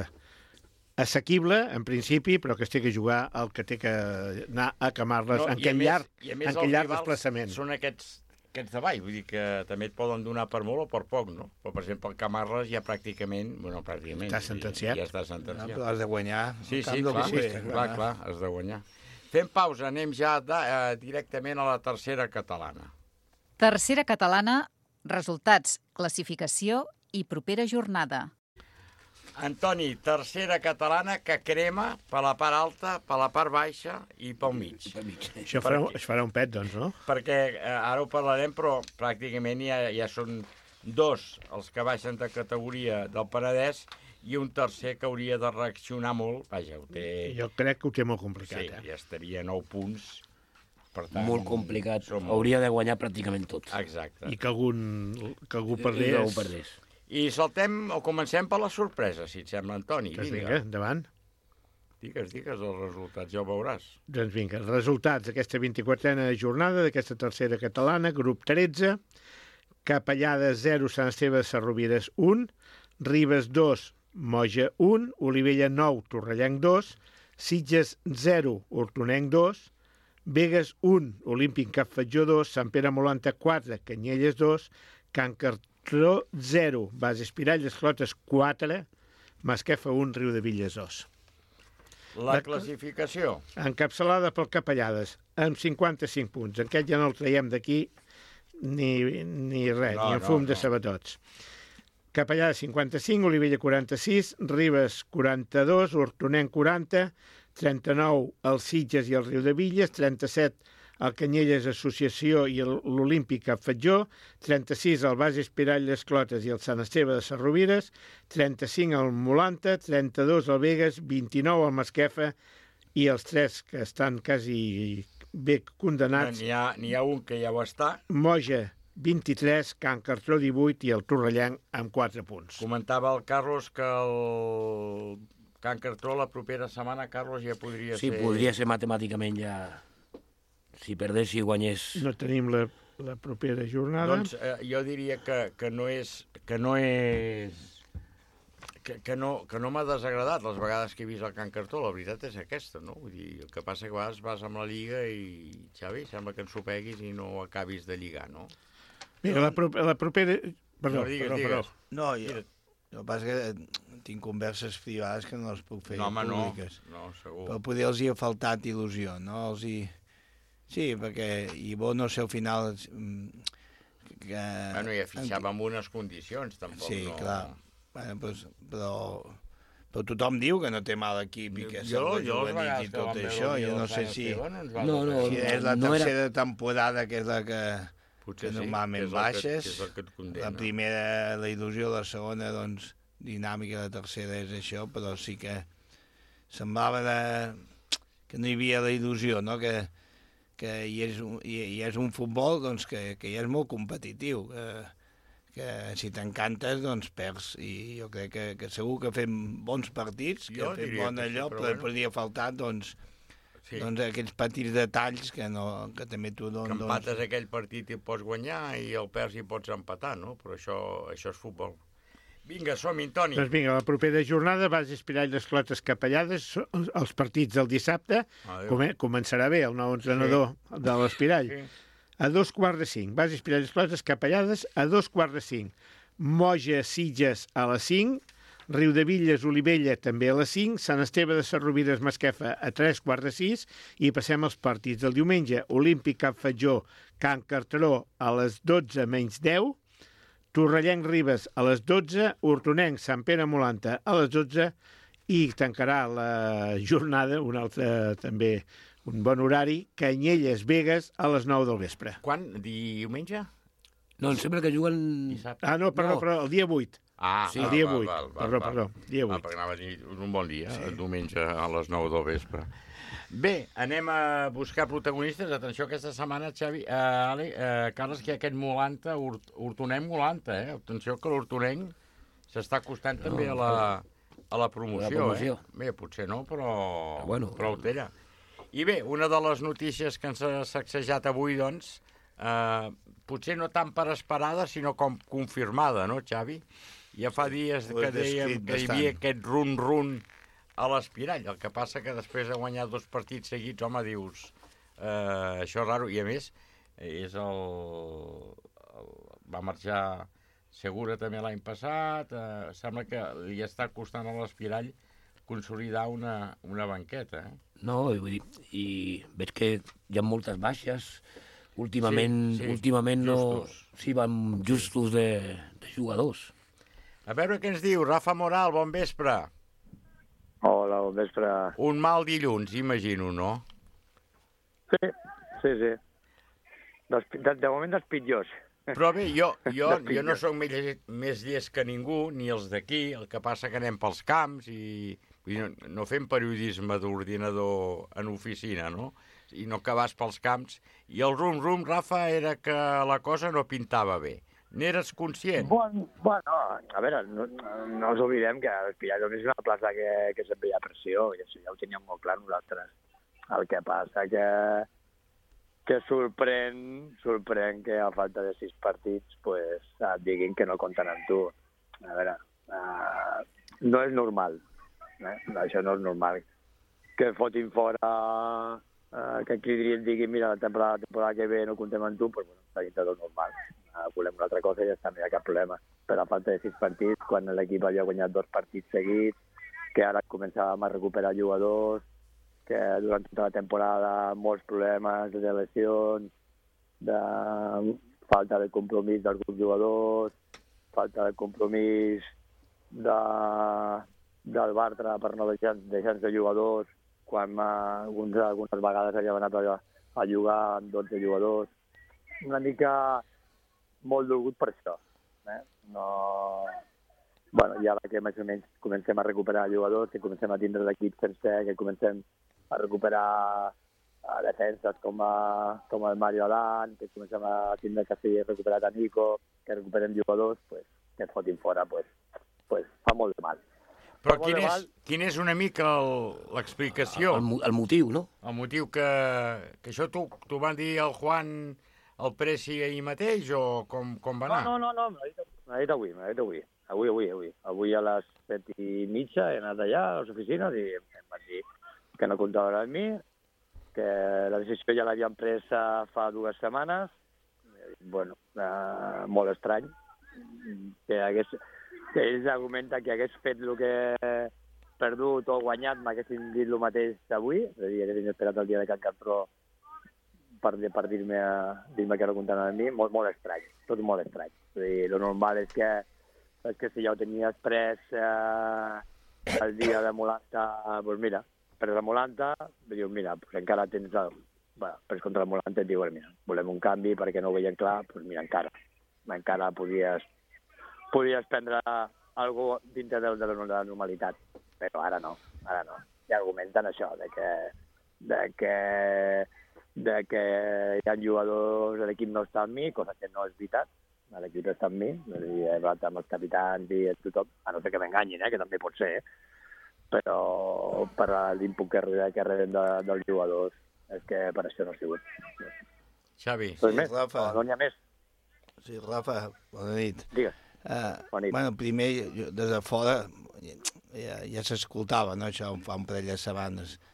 assequible, en principi, però que es té que jugar el que té que anar a Camarles en aquell llarg desplaçament. Són aquests de baix, vull dir que també et poden donar per molt o per poc, no? Però, per exemple, el Camarles ja pràcticament... Està sentenciat. Ja està sentenciat. Però has de guanyar. Sí, clar, has de guanyar. Fem pausa, anem ja directament a la tercera catalana. Tercera catalana, resultats, classificació i propera jornada. Antoni, tercera catalana que crema per la part alta, per la part baixa i pel mig. Això es farà un pet, doncs, no? Perquè ara ho parlarem, però pràcticament ja són 2 els que baixen de categoria del Penedès i un tercer que hauria de reaccionar molt. Vaja, ho té... Jo crec que ho té molt complicat. Sí, ja estaria a 9 punts. Per tant, molt complicat. Hauria de guanyar pràcticament tot. Exacte. I que algú perdés. I saltem o comencem per la sorpresa, si et sembla, Antoni. Vinga, endavant. Digues els resultats, ja ho veuràs. Doncs vinga, els resultats d'aquesta 24a jornada, d'aquesta tercera catalana, grup 13, Capellades 0, Sant Esteve de Sarrovires 1, Ribes 2, Moja 1, Olivella 9, Torrellenc 2, Sitges 0, Hortonenc 2, Begues 1, Olímpic Cap Fatjó 2, Sant Pere Molanta 4, Canyelles 2, Can Cartró 0, Bas Espirall, Clotes 4, Masquefa 1, Riu de Villes 2. La classificació. Encapçalada pel Capellades, amb 55 punts. Aquest ja no el traiem d'aquí ni res, ni en fum de sabatots. Capellades 55, Olivella 46, Ribes 42, Hortonenc 40, 39 el Sitges i el Riu de Villes, 37 el Canyelles Associació i l'Olímpic Cap Fatjó, 36 el Bas Espirall, les Clotes i el Sant Esteve de Sarrovires, 35 el Molanta, 32 el Begues, 29 el Masquefa i els 3 que estan quasi bé condemnats. N'hi ha un que ja ho està. Moja 23, Can Cartró 18 i el Torrellenc amb 4 punts. Comentava el Carlos que el Can Cartró la propera setmana, Carlos, ja podria ser... Sí, podria ser matemàticament ja... Si perdés, si guanyés... No tenim la propera jornada. Doncs jo diria que no m'ha desagradat les vegades que he vist el Can Cartró. La veritat és aquesta, no? Vull dir, el que passa que a vegades vas amb la Lliga i, Xavi, sembla que ensopeguis i no acabis de lligar, no? Mira, la propera... Perdó. No, jo... El que passa que tinc converses privades que no les puc fer públiques. No, segur. Però poder els hi ha faltat il·lusió, no? Sí, perquè no sé al final... Bueno, ja fixava amb unes condicions, tampoc. Sí, clar. Bueno, però tothom diu que no té mal equip i que jo els vegades i tot això. Jo no sé si és la tercera temporada que és la que normalment baixes. La primera, la il·lusió, la segona, doncs, dinàmica, la tercera és això, però sí que semblava que no hi havia la il·lusió, no? Que hi és un futbol doncs, que ja és molt competitiu, que si t'encantes doncs perds, i jo crec que segur que fem bons partits, que fem bon allò, però podria faltar doncs aquells petits detalls que també tu dones... Que empates aquell partit i pots guanyar i el perds i pots empatar, no? Però això és futbol. Vinga, som-hi, Toni. Doncs vinga, la propera jornada Bas Espirall, les Clotes, Capellades, els partits del dissabte. Començarà bé el nou entrenador de l'Espirall. a 4:45. Bases, Piralles, Closes, Capellades, a 4:45. Moja, Sitges, a les 5. Riudevilles, Olivella, també a les 5. Sant Esteve de Sarrovires, Masquefa, a 3:45. I passem als partits del diumenge. Olímpic, Cap Fatjó, Can Carteró, a les 12:10. Torrellenc, Ribes, a les 12. Hortonenc, Sant Pere Molanta, a les 12. I tancarà la jornada, un altre també, un bon horari, Canyelles, Begues, a les 9 del vespre. Quan? Diumenge? No, em sembla que juguen... Dissabte. Ah, no, perdó, el dia 8. Sí, el dia 8. Perdó, dia 8. Perquè anava a dir un bon dia, el diumenge a les 9 del vespre. Bé, anem a buscar protagonistes. Atenció, aquesta setmana, Xavi, Carles, que aquest Molanta, Hortonenc Molanta, Atenció que l'Hortonenc s'està acostant també a la promoció. Bé, potser no, però ho té allà. I bé, una de les notícies que ens ha sacsejat avui, doncs, potser no tant per esperada, sinó com confirmada, no, Xavi? Ja fa dies que dèiem que hi havia aquest run-run a l'Espirall. El que passa que després de guanyar 2 partits seguits, home, dius, això és raro. I a més, va marxar Segura també l'any passat. Sembla que li està costant a l'Espirall consolidar una banqueta. No, vull dir, i veig que hi ha moltes baixes. Últimament no... Sí, van justos de jugadors. A veure què ens diu Rafa Moral, bon vespre. Hola, bon vespre. Un mal dilluns, imagino, no? Sí. De moment dels pitjors. Però bé, jo no soc més llest que ningú, ni els d'aquí, el que passa que anem pels camps i no fem periodisme d'ordinador en oficina, no? I no que vas pels camps. I el rum-rum, Rafa, era que la cosa no pintava bé. N'eres conscient? Bueno, a veure, no ens oblidem que l'Espirall és una plaça que sempre hi ha pressió, i això ja ho teníem molt clar nosaltres. El que passa que sorprèn que a falta de 6 partits et diguin que no compten amb tu. A veure, no és normal. Això no és normal. Que fotin fora, que cridin i diguin mira, la temporada que ve no comptem amb tu, doncs està dintre tot normal. Volem una altra cosa i ja està, no hi ha cap problema. Però a falta de 6 partits, quan l'equip havia guanyat 2 partits seguits, que ara començàvem a recuperar jugadors, que durant tota la temporada molts problemes de lesions, de falta de compromís d'alguns jugadors, falta de compromís del Bartra per no deixar-nos de jugadors, quan algunes vegades havíem anat a jugar amb 12 jugadors. Una mica molt dolgut per això. I ara que més o menys comencem a recuperar jugadors, que comencem a tindre l'equip sencer, que comencem a recuperar defenses com el Mario Adán, que comencem a tindre que sigui recuperat a Nico, que recuperem jugadors, que et fotin fora, fa molt de mal. Però quina és una mica l'explicació? El motiu, no? El motiu que això t'ho van dir el Juan, el Preci ahir mateix, o com va anar? No, m'ha dit avui. Avui a les 7:30 he anat allà a les oficines i em van dir que no comptaven amb mi, que la decisió ja l'havien pres fa 2 setmanes. Bueno, molt estrany. Que ells argumenten que hagués fet el que he perdut o guanyat, m'haguessin dit el mateix avui, és a dir, haguessin esperat el dia de Can Cartró per dir-me que no comptaven amb mi. Molt estrany, tot molt estrany. És a dir, el normal és que si ja ho tenies pres el dia de Molanta, doncs mira, pres la Molanta, dius, mira, encara tens pres contra la Molanta, et diuen, mira, volem un canvi perquè no ho veiem clar, doncs mira, encara podies prendre alguna cosa dintre de la normalitat, però ara no. I argumenten això, de que hi ha jugadors, l'equip no està amb mi, cosa que no és veritat, l'equip està amb mi, he parlat amb els capitans i tothom, a no ser que m'enganyin, que també pot ser, però per l'input que reben dels jugadors és que per això no ha sigut. Xavi. Rafa. No n'hi ha més. Sí, Rafa, bona nit. Digues. Bueno, primer, des de fora ja s'escoltava, no, això fa un parell de setmanes,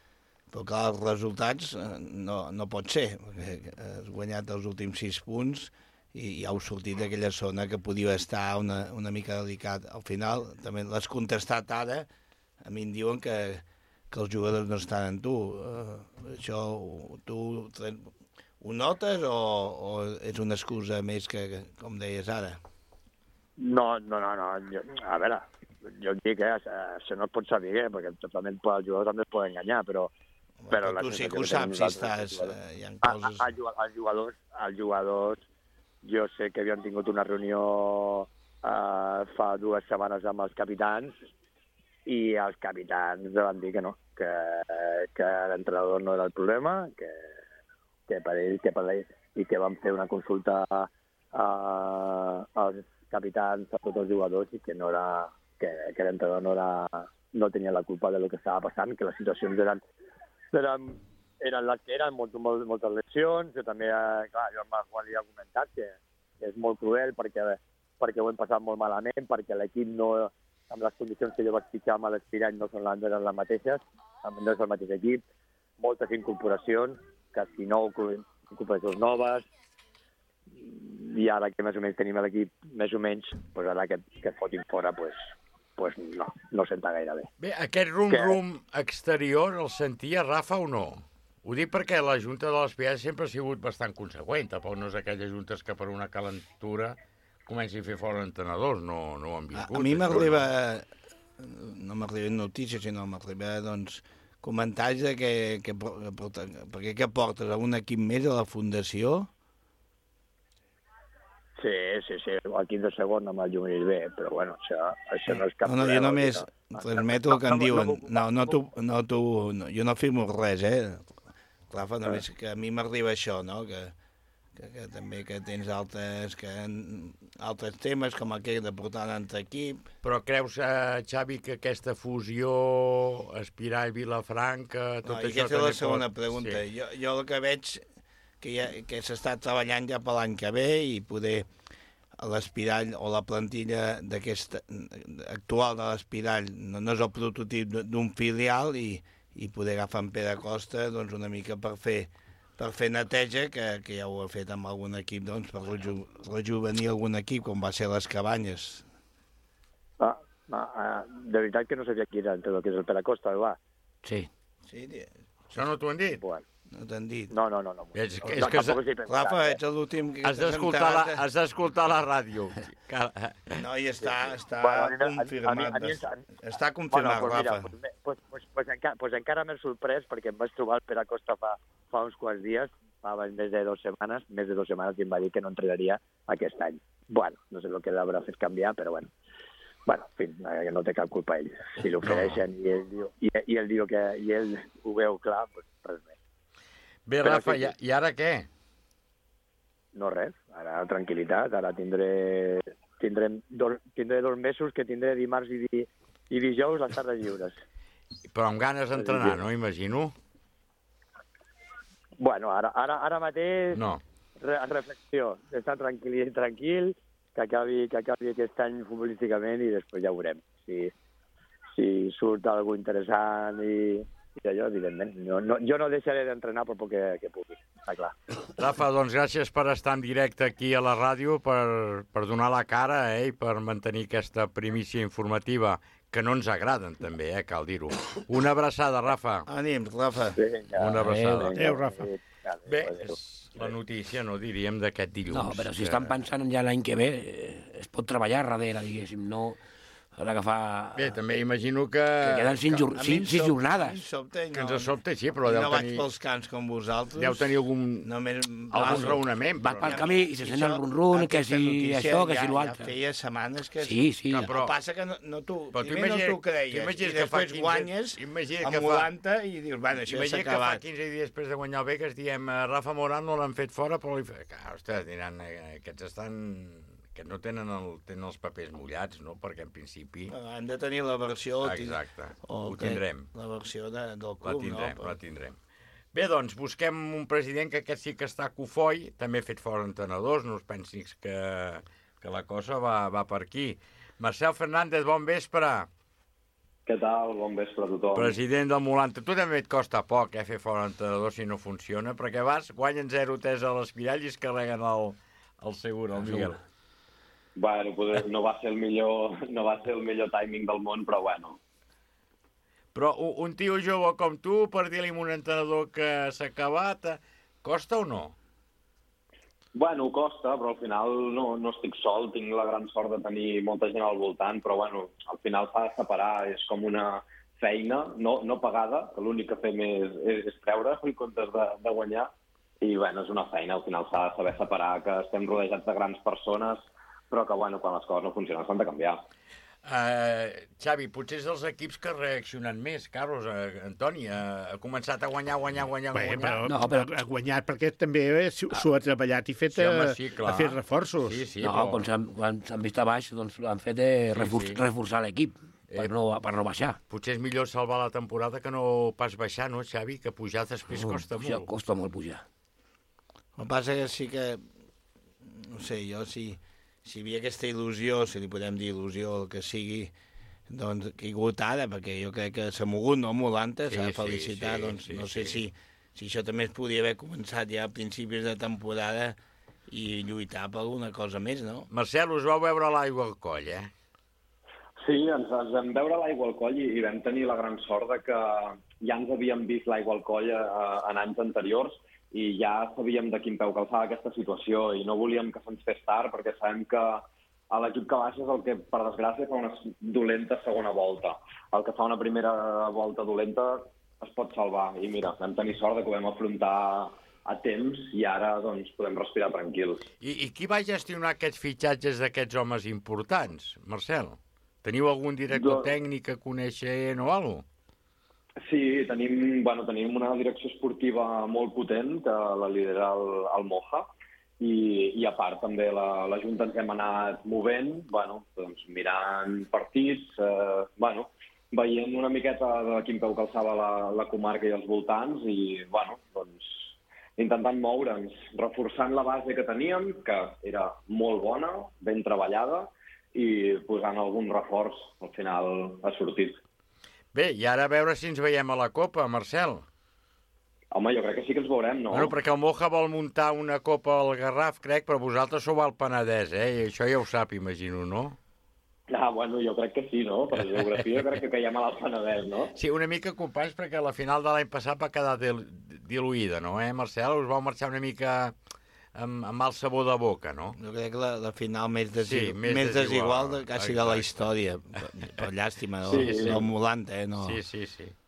Però clar, els resultats no pot ser, perquè has guanyat els últims 6 punts i ja heu sortit d'aquella zona que podia estar una mica delicat. Al final, també l'has contestat ara, a mi em diuen que els jugadors no estan en tu. Això tu ho notes o és una excusa més que, com deies ara? No. A veure, jo et dic, això no es pot saber, perquè totalment els jugadors també es poden enganyar, però tu sí que ho saps, si estàs... Hi ha coses... Els jugadors, jo sé que havien tingut una reunió fa 2 setmanes amb els capitans i els capitans van dir que no, que l'entrenador no era el problema, que per ells, i que van fer una consulta als capitans, a tots els jugadors, i que l'entrenador no tenia la culpa de lo que estava passant, que les situacions eren les que eren, moltes lesions. Jo també, clar, jo amb el Juan li he comentat que és molt cruel perquè ho hem passat molt malament, perquè l'equip no, amb les condicions que jo vaig fitxar amb l'Espirall no eren les mateixes, no és el mateix equip, moltes incorporacions, quasi 9 incorporacions noves, i ara que més o menys tenim l'equip més o menys, doncs ara que et fotin fora, pues no senta gaire bé. Bé, aquest rum-rum exterior el sentia Rafa o no? Ho dic perquè la Junta de l'Espirall sempre ha sigut bastant conseqüent, tampoc no és aquelles juntes que per una calentura comenci a fer fora entrenadors, no ho han viscut. A mi m'arriba, no m'arriben notícies, sinó m'arriba, doncs, comentaris de perquè què portes a un equip més a la fundació? Sí, el 15 segon amb el juvenil B, però bueno, això no és cap... No, jo només transmeto el que em diuen. Jo no firmo res, Rafa, només que a mi m'arriba això, no?, que també que tens altres temes, com aquell de portar un altre equip. Però creus, Xavi, que aquesta fusió Espirall-Vilafranca, tot això... Aquesta és la segona pregunta. Sí. Jo el que veig que s'està treballant ja per l'any que ve i poder l'Espirall o la plantilla actual de l'Espirall no és el prototip d'un filial i poder agafar en Pere Costa doncs, una mica per fer neteja, que ja ho ha fet amb algun equip, doncs, per rejuvenir algun equip, com va ser les Cabanyes. De veritat que no sabia qui era el que és el Pere Costa, va. Sí. Això no t'ho han dit? Bueno. No t'han dit. No. És que Rafa, ets l'últim que has d'escoltar la ràdio. No, i està confirmat. Està confirmat, Rafa. Pues encara m'he sorprès perquè em vaig trobar el Pere Costa fa uns quants dies, fa més de 2 setmanes, i em va dir que no entrenaria aquest any. Bueno, no sé el que l'haurà fet canviar, però bueno. Bueno, en fi, no té cap culpa ell. Si l'ofereixen i ell diu que ell ho veu clar, doncs res més. Bé, Rafa, i ara què? No res, ara tranquil·litat, ara tindré 2 mesos que tindré dimarts i dijous les tardes lliures. Però amb ganes d'entrenar, no, imagino? Bueno, ara mateix, no. Reflexió, estar tranquil, que acabi aquest any futbolísticament i després ja veurem. Si surt alguna cosa interessant i allò, evidentment. Jo no deixaré d'entrenar per poc que pugui, està clar. Rafa, doncs gràcies per estar en directe aquí a la ràdio, per donar la cara i per mantenir aquesta primícia informativa, que no ens agraden també, cal dir-ho. Una abraçada, Rafa. Ànim, Rafa. Una abraçada. Adéu, Rafa. Bé, és la notícia, no diríem, d'aquest dilluns. No, però si estan pensant ja l'any que ve, es pot treballar darrere, diguéssim, no... Bé, també imagino que... Que queden 6 jornades. Que ens sobte, sí, però deu tenir... No vaig pels camps com vosaltres. Deu tenir algun raonament. Vas pel camí i se sent el rum-rum, que si això, que si l'altre. Ja feia setmanes que... Sí. Però passa que primer no t'ho creies, i després guanyes amb 90 i dius, bueno, això s'ha acabat. Imagina que fa 15 dies després de guanyar el Beques diem Rafa Morano l'han fet fora, però... Ostres, diran, aquests estan... que no tenen els papers mullats, no? Perquè en principi... Han de tenir la versió... Exacte, ho tindrem. La versió del club, no? La tindrem. Bé, doncs, busquem un president que aquest sí que està cofoi, també ha fet fora entrenadors, no us pensis que la cosa va per aquí. Marcel Fernández, bon vespre. Què tal? Bon vespre a tothom. President del Molanta. Tu també et costa poc, fer fora l'entrenador si no funciona, perquè guanyen 0-3 a l'Espirall i es carreguen el segur, el Miguel. Bueno, no va ser el millor timing del món, però bueno. Però un tio jove com tu, per dir-li a un entrenador que s'ha acabat, costa o no? Bueno, costa, però al final no estic sol, tinc la gran sort de tenir molta gent al voltant, però bueno, al final s'ha de separar, és com una feina no pagada, que l'únic que fem és treure en comptes de guanyar, i bueno, és una feina, al final s'ha de saber separar, que estem rodejats de grans persones, però que bueno, quan les coses no funcionen s'han de canviar. Xavi, potser és dels equips que reaccionen més. Carlos, Antoni, ha començat a guanyar. No, però ha guanyat perquè també s'ho ha treballat i ha fet reforços. Sí, quan s'han vist a baix, doncs han fet reforçar l'equip per no baixar. Potser és millor salvar la temporada que no pas baixar, no, Xavi? Que pujar després costa molt. Costa molt pujar. El que passa que sí que, no sé, jo si hi havia aquesta il·lusió, si li podem dir il·lusió, el que sigui, doncs caigut ara, perquè jo crec que s'ha mogut, no, Molanta, s'ha de felicitar, doncs no sé si això també es podria haver començat ja a principis de temporada i lluitar per alguna cosa més, no? Marcel, us vau veure l'aigua al coll, eh? Sí, ens vam veure l'aigua al coll i vam tenir la gran sort de que ja ens havíem vist l'aigua al coll en anys anteriors i ja sabíem de quin peu calçava aquesta situació i no volíem que se'ns fes tard perquè sabem que a l'equip que baixa és el que, per desgràcia, fa una dolenta segona volta. El que fa una primera volta dolenta es pot salvar i mira, vam tenir sort de que ho vam afrontar a temps i ara doncs podem respirar tranquils. I qui va gestionar aquests fitxatges d'aquests homes importants, Marcel? Teniu algun director tècnic que coneixent o alguna cosa? Sí, tenim una direcció esportiva molt potent, que la lidera el Moja, i a part també la Junta ens hem anat movent, doncs mirant partits, veient una miqueta de quin peu calçava la comarca i els voltants, i doncs intentant moure'ns, reforçant la base que teníem, que era molt bona, ben treballada, i posant algun reforç, al final ha sortit. Bé, i ara a veure si ens veiem a la Copa, Marcel. Home, jo crec que sí que ens veurem, no? Bueno, perquè el Moja vol muntar una Copa al Garraf, crec, però vosaltres sou al Penedès, I això ja ho sap, imagino, no? Bueno, jo crec que sí, no? Per geografia crec que caiem al Penedès, no? Sí, una mica companys, perquè la final de l'any passat va quedar diluïda, no, Marcel? Us vau marxar una mica amb mal sabor de boca, no? Jo crec que la final més desigual quasi de la història, per llàstima del Molanta, no? Sí.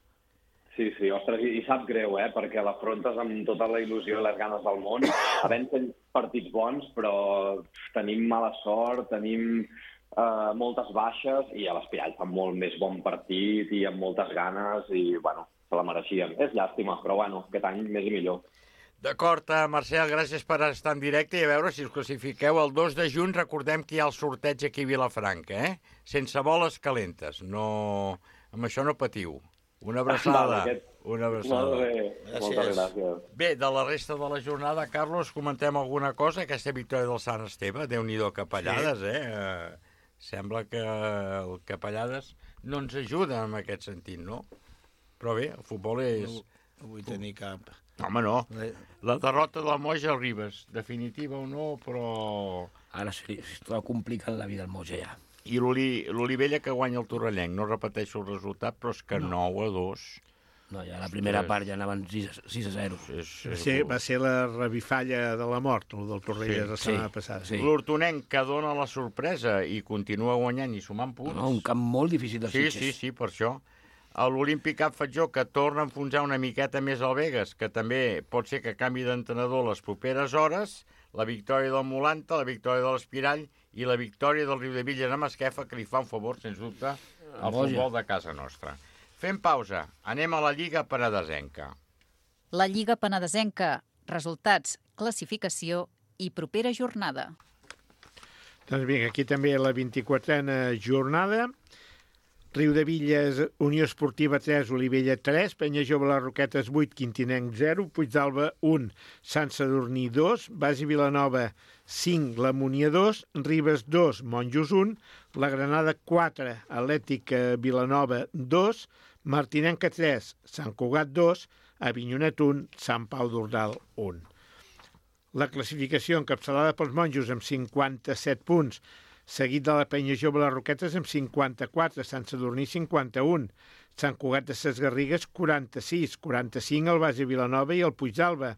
Sí, ostres, i sap greu, perquè l'afrontes amb tota la il·lusió i les ganes del món, havent fet partits bons, però tenim mala sort, tenim moltes baixes, i a l'Espirall fa molt més bon partit i amb moltes ganes, i, se la mereixien. És llàstima, però, aquest any més i millor. D'acord, Marcel, gràcies per estar en directe i a veure si us classifiqueu el 2 de juny. Recordem que hi ha el sorteig aquí a Vilafranca, sense boles calentes. No, amb això no patiu. Una abraçada. Una abraçada. Molt bé, moltes gràcies. Bé, de la resta de la jornada, Carlos, comentem alguna cosa? Aquesta victòria del Sant Esteve, Déu-n'hi-do Capellades, Sembla que el Capellades no ens ajuda en aquest sentit, no? Però bé, el futbol és... No vull tenir cap... Home, no. La derrota de la Moja Ribes, definitiva o no, però... Ara s'està complicant la vida al Moja, ja. I l'Olivella que guanya el Torrellenc. No repeteixo el resultat, però és que 9-2. No, ja la primera part ja anaven 6-0. Va ser la revifalla de la mort, el del Torrelles la setmana passada. L'Hortonenc que dona la sorpresa i continua guanyant i sumant punts. No, un camp molt difícil de Sitges. Sí, per això. L'Olímpic Cap Fatjó, que torna a enfonsar una miqueta més al Vegas, que també pot ser que canvi d'entrenador les properes hores, la victòria del Molanta, la victòria de l'Espirall i la victòria del Riudebitlles a Masquefa, que li fa un favor, sens dubte, al futbol de casa nostra. Fem pausa. Anem a la Lliga Penedesenca. La Lliga Penedesenca. Resultats, classificació i propera jornada. Doncs vinga, aquí també la 24a jornada. Riudevilles, Unió Esportiva 3, Olivella 3, Penya Jove Les Roquetes 8, Quintinenc 0, Puigdàlber 1, Sant Sadurní 2, Basi Vilanova 5, La Múnia 2, Ribes 2, Monjos 1, la Granada 4, Atlètic Vilanova 2, Martinenca 3, Sant Cugat 2, Avinyonet 1, Sant Pau d'Ordal 1. La classificació encapçalada pels monjos amb 57 punts, seguit de la Penya Jove Les Roquetes amb 54, Sant Sadurní 51, Sant Cugat de Ses Garrigues 46, 45 el Basi Vilanova i el Puigdàlber,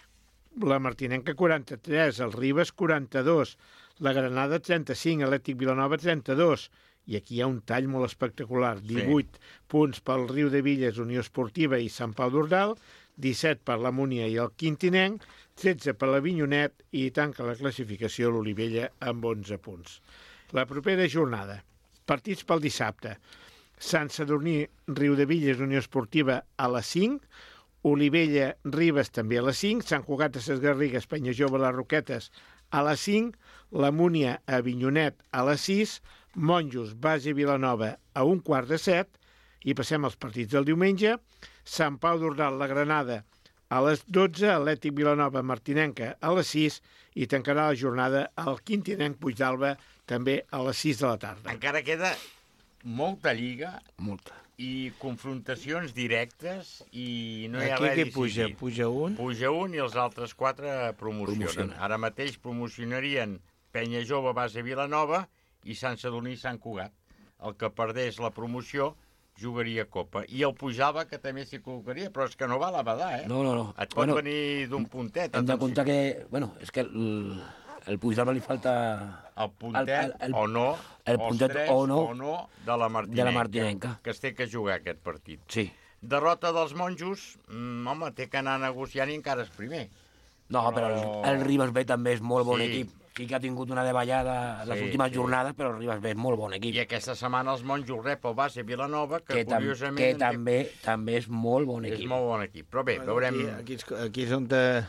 la Martinenca 43, el Ribes 42, la Granada 35, Atlètic Vilanova 32, i aquí hi ha un tall molt espectacular, 18 punts pel Riudevilles, Unió Esportiva i Sant Pau d'Ordal, 17 per la Múnia i el Quintinenc, 13 per l'Avinyonet i tanca la classificació l'Olivella amb 11 punts. La propera jornada, partits pel dissabte. Sant Sadurní, Riudevilles, Unió Esportiva a les 5, Olivella, Ribes també a les 5, Sant Cugat de Ses Garrigues, Penya Jove Les Roquetes a les 5, la Múnia, Avinyonet a les 6, Monjos, Basi Vilanova a 6:15 i passem als partits del diumenge. Sant Pau d'Ordal, la Granada a les 12, Atlètic Vilanova, Martinenca a les 6 i tancarà la jornada el Quintinenc Puigdàlber també a les 6 de la tarda. Encara queda molta lliga molta i confrontacions directes i no hi ha aquí res que puja? decidit. Puja un? Puja un i els altres 4 promocionen. Ara mateix promocionarien Penya Jove, Basi Vilanova i Sant Sadurní i Sant Cugat. El que perdés la promoció jugaria Copa. I el Puigdàlber, que també s'hi col·locaria, però és que no val a badar, eh? No. Et pot venir d'un puntet. Hem de comptar que, és que el Puigdàlber li falta... El puntet o no, el puntet o no de la Martinenca, que es té que jugar aquest partit. Sí. Derrota dels monjos, home, té que anar negociant i encara és primer. No, però el Ribes B també és molt bon equip. Sí que ha tingut una davallada les últimes jornades, però el Ribes B és molt bon equip. I aquesta setmana els monjos rep el Basi Vilanova, que curiosament... Que també és molt bon equip. És molt bon equip, però bé, veurem... Aquí és on...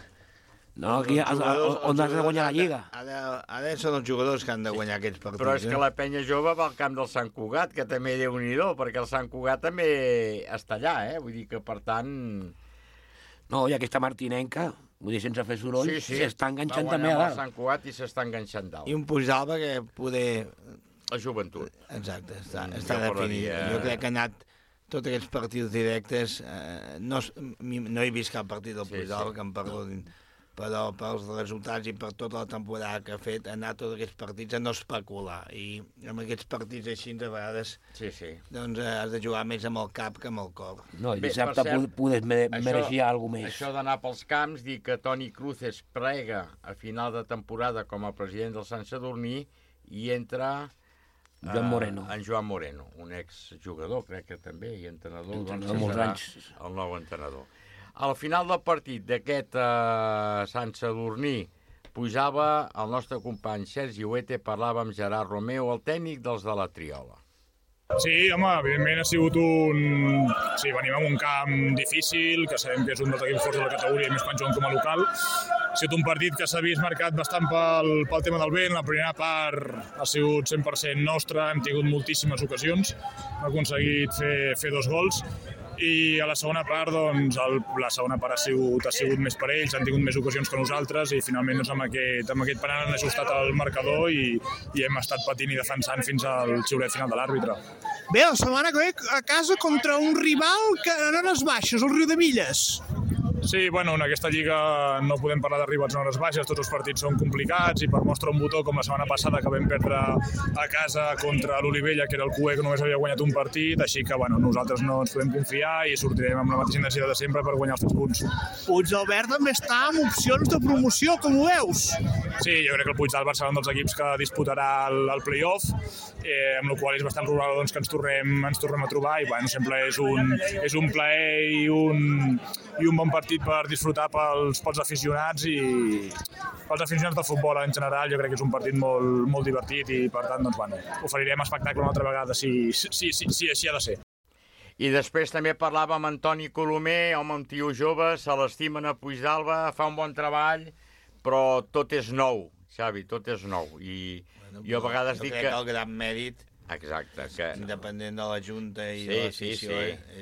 No, aquí on has de guanyar la Lliga. Ara són els jugadors que han de guanyar aquests partits. Però és que la Penya Jove va al camp del Sant Cugat, que també Déu-n'hi-do, perquè el Sant Cugat també està allà, Vull dir que, per tant... No, i aquesta Martinenca, vull dir, sense fer soroll, s'està enganxant també a dalt. Va guanyar el Sant Cugat i s'està enganxant dalt. I un Puigdàlber que poder... La joventut. Exacte, està definit. Jo crec que ha anat tots aquests partits directes... No he vist cap partit del Puigdàlber, que em perdonin, però pels resultats i per tota la temporada que ha fet, anar a tots aquests partits a no especular. I amb aquests partits així, a vegades, doncs has de jugar més amb el cap que amb el cor. No, i dissabte podes mereixer alguna més. Això d'anar pels camps, dir que Toni Cruces prega a final de temporada com a president del Sant Sadurní i entra... Joan Moreno. En Joan Moreno, un exjugador, crec que també, i entrenador. Doncs molts anys. El nou entrenador. Al final del partit d'aquest Sant Sadurní pujava el nostre company Sergi Huete, parlava amb Gerard Romeo, el tècnic dels de la Triola. Sí, home, evidentment ha sigut un... Sí, venim en un camp difícil, que sabem que és un dels equips forts de la categoria i més quan juguen com a local. Ha sigut un partit que s'ha vist marcat bastant pel tema del vent. La primera part ha sigut 100% nostra, hem tingut moltíssimes ocasions, hem aconseguit fer 2 gols. I a la segona part, doncs, la segona part ha sigut més per ells, han tingut més ocasions que nosaltres i finalment doncs, amb aquest penal han ajustat el marcador i hem estat patint i defensant fins al xiulet final de l'àrbitre. Bé, la setmana que ve a casa contra un rival que en les baixes, el Riudevilles. Sí, bueno, en aquesta lliga no podem parlar de rivals en hores baixes, tots els partits són complicats i per mostra un botó com la setmana passada que vam perdre a casa contra l'Olivella, que era el QE que només havia guanyat un partit, així que bueno, nosaltres no ens podem confiar i sortirem amb la mateixa intensitat de sempre per guanyar els 3 punts. Puigdàlber també està amb opcions de promoció, com ho veus? Sí, jo crec que el Puigdàlber serà un dels equips que disputarà el play-off, amb la qual és bastant probable doncs, que ens tornem a trobar i bueno, sempre és un plaer i un bon partit per disfrutar pels aficionats i pels aficionats del futbol en general. Jo crec que és un partit molt, molt divertit i per tant doncs, bueno, oferirem espectacle una altra vegada si així ha de ser. I després també parlàvem amb Antoni Colomer, home, un tio jove, se l'estimen a Puigdàlber, fa un bon treball, però tot és nou, Xavi, tot és nou. I jo a vegades dic que... Jo crec que el gran mèrit Exacte. Que... Independent de la Junta i de l'afició.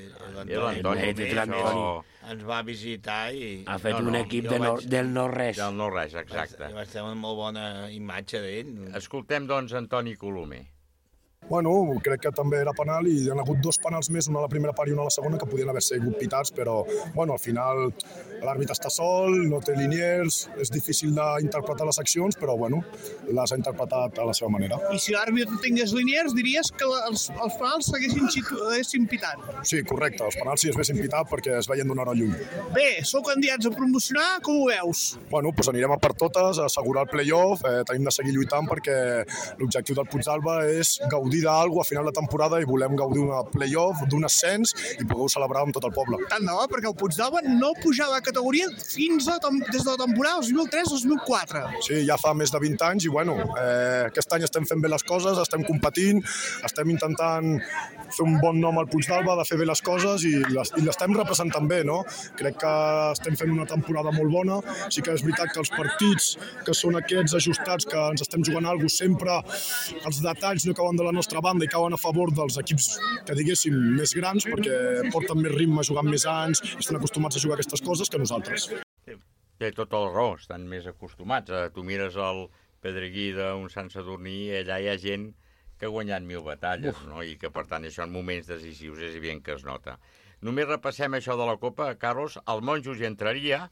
L'Antoni ens va visitar i... Ha fet un equip del no-res. Del no-res, exacte. I vaig tenir una molt bona imatge d'ell. Escoltem, doncs, Antoni Colomer. Bueno, crec que també era penal i hi ha hagut 2 penals més, una a la primera part i una a la segona, que podien haver sigut pitats, però bueno, al final l'àrbitre està sol, no té liniers, és difícil d'interpretar les accions, però bueno, les ha interpretat a la seva manera. I si l'àrbitre tingués liniers, diries que els penals s'haguessin pitat? Sí, correcte, els penals sí es haguessin pitat perquè es veien d'una hora lluny. Bé, sou candidats a promocionar, com ho veus? Bueno, doncs anirem a per totes, a assegurar el play-off, tenim de seguir lluitant perquè l'objectiu del Puigdàlber és gaudir d'alguna a final de temporada i volem gaudir d'un play-off, d'un ascens i poder celebrar amb tot el poble. Tant de bo, perquè el Puigdàlber no pujava a categoria des de la temporada 2003-2004. Sí, ja fa més de 20 anys i bueno, aquest any estem fent bé les coses, estem competint, estem intentant fer un bon nom al Puigdàlber, de fer bé les coses i l'estem representant bé, no? Crec que estem fent una temporada molt bona, sí que és veritat que els partits que són aquests ajustats, que ens estem jugant alguna cosa, sempre els detalls no acaben de la nostra banda i cauen a favor dels equips que diguéssim més grans perquè porten més ritme, jugant més anys i estan acostumats a jugar aquestes coses que nosaltres. Té tota la raó, estan més acostumats. Tu mires el Pedregí d'un Sant Sadurní i allà hi ha gent que ha guanyat 1000 batalles, no? I que per tant això en moments decisius és evident que es nota. Només repassem això de la Copa, Carlos, el Monjos hi entraria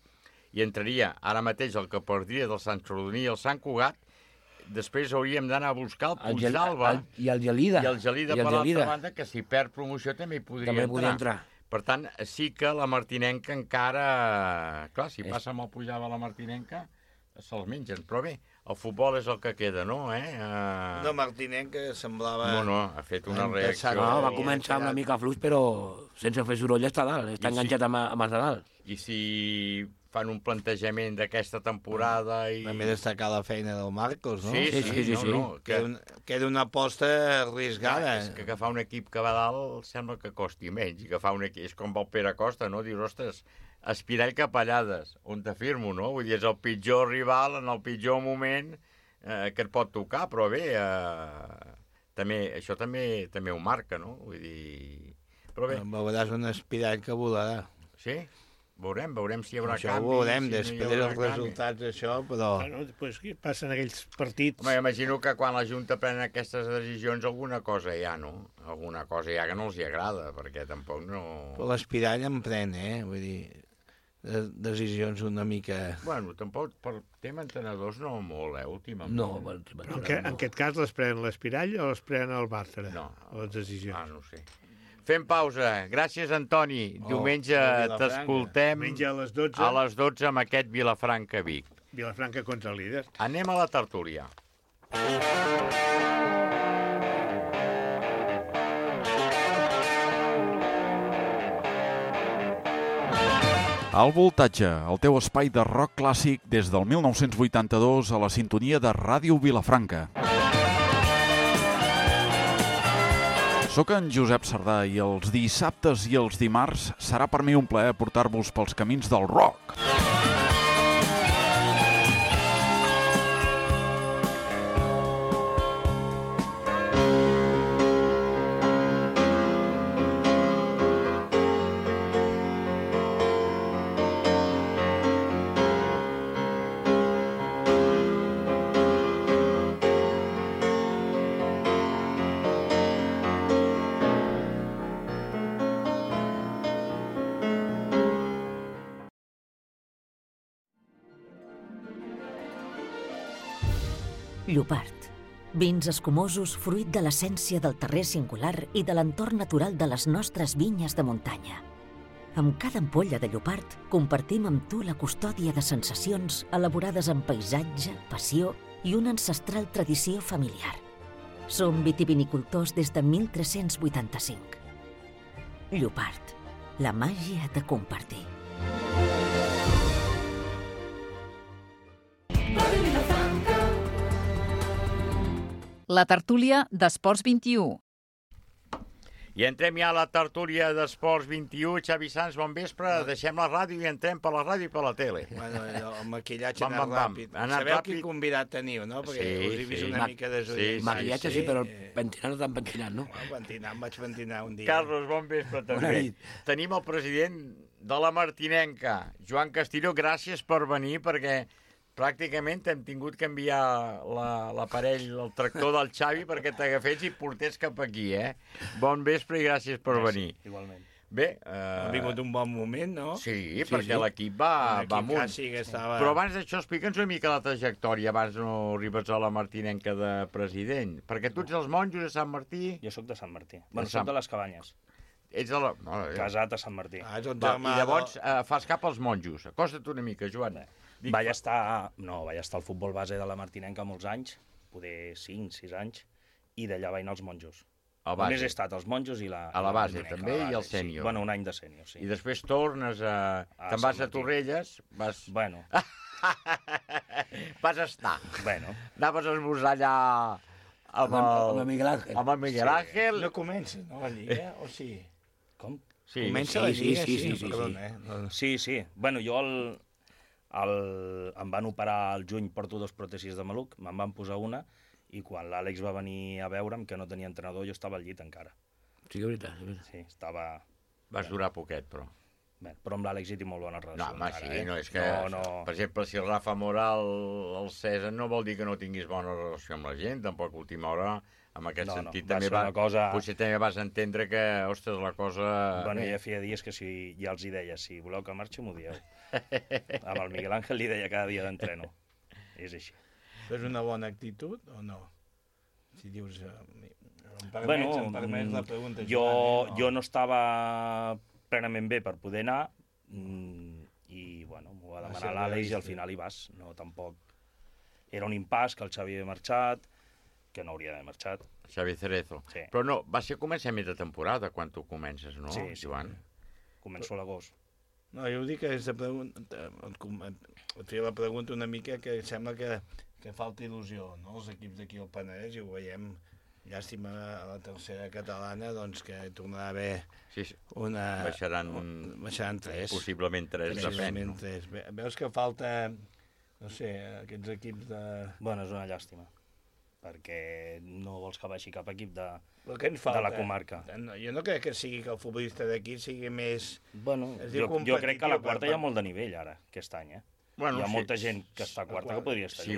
ara mateix el que perdria del Sant Sadurní i el Sant Cugat. Després hauríem d'anar a buscar el Puigdàlber i el Gelida. I el Gelida per l'altra banda, que si perd promoció també hi podria entrar. Per tant, sí que la Martinenca encara... Clar, si passa amb el Puigdàlber a la Martinenca, se'ls mengen. Però bé, el futbol és el que queda, no? No, Martinenca semblava... No, ha fet una reacció... No, va començar una mica fluix, però sense fer soroll està dalt. Està enganxat amb els de dalt. I si fan un plantejament d'aquesta temporada i... També destacar la feina del Marcos, no? Sí. Queda una aposta arrisgada. És que agafar un equip que va dalt sembla que costi menys. I agafar un equip... És com el Pere Costa, no? Dius, ostres, aspirar cap allades, on t'afirmo, no? Vull dir, és el pitjor rival en el pitjor moment que et pot tocar, però bé, això també ho marca, no? Vull dir... Però bé... Veuràs un aspirant que volarà. Sí? Veurem si hi haurà canvis. Això ho veurem, després dels resultats d'això, però... Bueno, després passen aquells partits... M'imagino que quan la Junta pren aquestes decisions alguna cosa hi ha, no? Alguna cosa hi ha que no els hi agrada, perquè tampoc no... Però l'aspirant en pren, Vull dir, decisions una mica... Bueno, tampoc per tema entrenadors no molt, últimament. No, en aquest cas les pren l'Espirall o les pren el Bàrcera? No. Les decisions. No sé. Fem pausa. Gràcies, Antoni. Diumenge t'escoltem a les 12 amb aquest Vilafranca-Vic. Vilafranca contra el líder. Anem a la tertúlia. Al Voltatge, el teu espai de rock clàssic des del 1982 a la sintonia de Ràdio Vilafranca. Soc en Josep Sardà i els dissabtes i els dimarts serà per mi un plaer portar-vos pels camins del rock. Llopart. Vins escumosos fruit de l'essència del terrer singular i de l'entorn natural de les nostres vinyes de muntanya. Amb cada ampolla de Llopart compartim amb tu la custòdia de sensacions elaborades amb paisatge, passió i una ancestral tradició familiar. Som vitivinicultors des de 1385. Llopart. La màgia de compartir. La tertúlia d'Esports 21. I entrem ja a la tertúlia d'Esports 21. Xavi Sans, bon vespre. Deixem la ràdio i entrem per la ràdio i per la tele. Bueno, el maquillatge ha anat ràpid. Sabeu quin convidat teniu, no? Perquè us he vist una mica desorientat. Maquillatge sí, però pentinat no tan pentinat, no? Pentinat, em vaig pentinar un dia. Carlos, bon vespre també. Tenim el president de la Martinenca, Joan Castillo. Gràcies per venir, perquè pràcticament hem tingut que enviar l'aparell, el tractor del Xavi perquè t'agafés i portés cap aquí, Bon vespre i gràcies per venir. Igualment. Bé, ha vingut un bon moment, no? Sí, perquè l'equip va amunt. Però abans d'això, explica'ns una mica la trajectòria, abans no arribes a la Martinenca de president. Perquè tu ets dels monjos de Sant Martí? Jo sóc de Sant Martí. Bueno, soc de les Cabanyes. Ets de la... Casat a Sant Martí. I llavors fas cap als monjos. Acosta't una mica, Joan. Vaig estar al futbol base de la Martinenca molts anys, poder 5-6 anys, i d'allà vaig anar als monjos. Només he estat als monjos i la... A la base també i al sènior. Bueno, un any de sènior, sí. I després tornes a... Te'n vas a Torrelles, vas... Bueno. Vas estar. Bueno. Anaves a esmorzar allà amb el Miguel Ángel. Amb el Miguel Ángel. No comença, no, la Lliga, o sí? Com? Comença la Lliga, sí. Sí. Bueno, jo em van operar al juny, porto 2 pròtesis de maluc, me'n van posar una, i quan l'Àlex va venir a veure'm, que no tenia entrenador, jo estava al llit encara. Sí, de veritat. Sí, estava... Vas durar poquet, però. Bé, però amb l'Àlex hi tinc molt bona relació. No, home, sí, no, és que... Per exemple, si el Rafa Moral, el César, no vol dir que no tinguis bona relació amb la gent, tampoc a última hora, en aquest sentit, també potser també vas entendre que, ostres, la cosa... Bueno, ja feia dies que ja els hi deia, si voleu que marxi, m'ho dieu. Amb el Miguel Ángel li deia cada dia d'entreno. És així. És una bona actitud o no? Si dius... Em permets la pregunta. Jo no estava plenament bé per poder anar i, bueno, m'ho va demanar l'Àlex i al final hi vas. No, tampoc... Era un impàs que el Xavi havia marxat, que no hauria d'haver marxat. Xavi Cerezo. Sí. Però no, va ser començament de temporada quan tu comences, no, Joan? Començo a l'agost. No, jo ho dic que et feia la pregunta una mica que sembla que falta il·lusió, no? Els equips d'aquí al Penedès, i ho veiem, llàstima a la tercera catalana, doncs que tornarà a haver una... Baixaran 3. Possiblement 3, depèn. Veus que falta, no sé, aquests equips de... Bueno, és una llàstima, perquè no vols que baixi cap equip de la comarca. Jo no crec que sigui que el futbolista d'aquí sigui més... Bueno, jo crec que a la quarta hi ha molt de nivell ara, aquest any, Bueno, hi ha molta gent que està a quarta que podria estar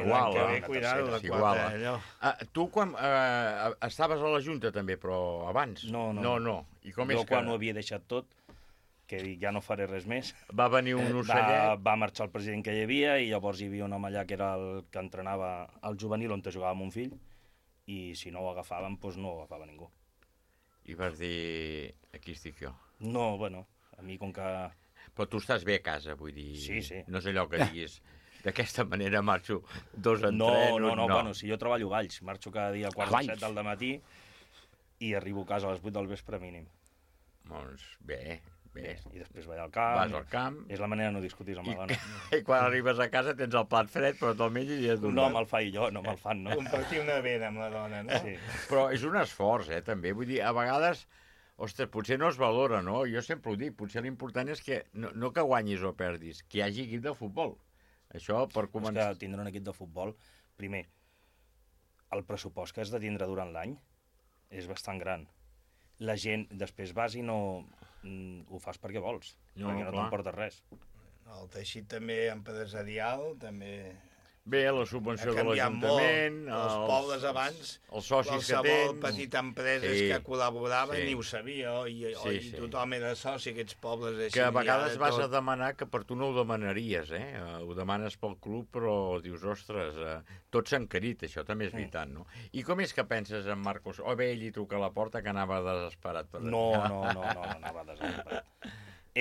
igual. Tu quan estaves a la Junta també, però abans? No. I com jo quan ho havia deixat tot, que dic, ja no faré res més. Va venir un ocellet. Va marxar el president que hi havia i llavors hi havia un home allà que era el que entrenava el juvenil on jugava amb un fill i si no ho agafaven, doncs no ho agafava ningú. I vas dir, aquí estic jo. No, bueno, a mi com que... Però tu estàs bé a casa, vull dir... Sí. No és allò que diguis, d'aquesta manera marxo 2 en 3... No, bueno, si jo treballo a Valls, marxo cada dia a 4:07 del matí i arribo a casa a les 8 del vespre mínim. Doncs bé. I després vaig al camp. Vas al camp. És la manera de no discutir amb la dona. I quan arribes a casa tens el plat fred, però te'l menges i és d'un... No me'l faig jo, no me'l fan, no. Compartir una vena amb la dona, no? Sí. Però és un esforç, també. Vull dir, a vegades... Ostres, potser no es valora, no? Jo sempre ho dic, potser l'important és que no que guanyis o perdis, que hi hagi equip de futbol. Això per començar... És que tindre un equip de futbol, primer, el pressupost que has de tindre durant l'any és bastant gran. La gent, després vas i no ho fas perquè vols, perquè no t'emporta res. El teixit també empresarial, també... Bé, la subvenció de l'Ajuntament... Els pobles abans, els socis que tens... Qualsevol petita empresa que col·laborava ni ho sabia, i tothom era soci, aquests pobles... Que a vegades vas a demanar que per tu no ho demanaries, ho demanes pel club, però dius, ostres, tot s'ha encarit, això també és veritat, no? I com és que penses en Marcos? O bé ell li truca a la porta que anava desesperat. No, anava desesperat.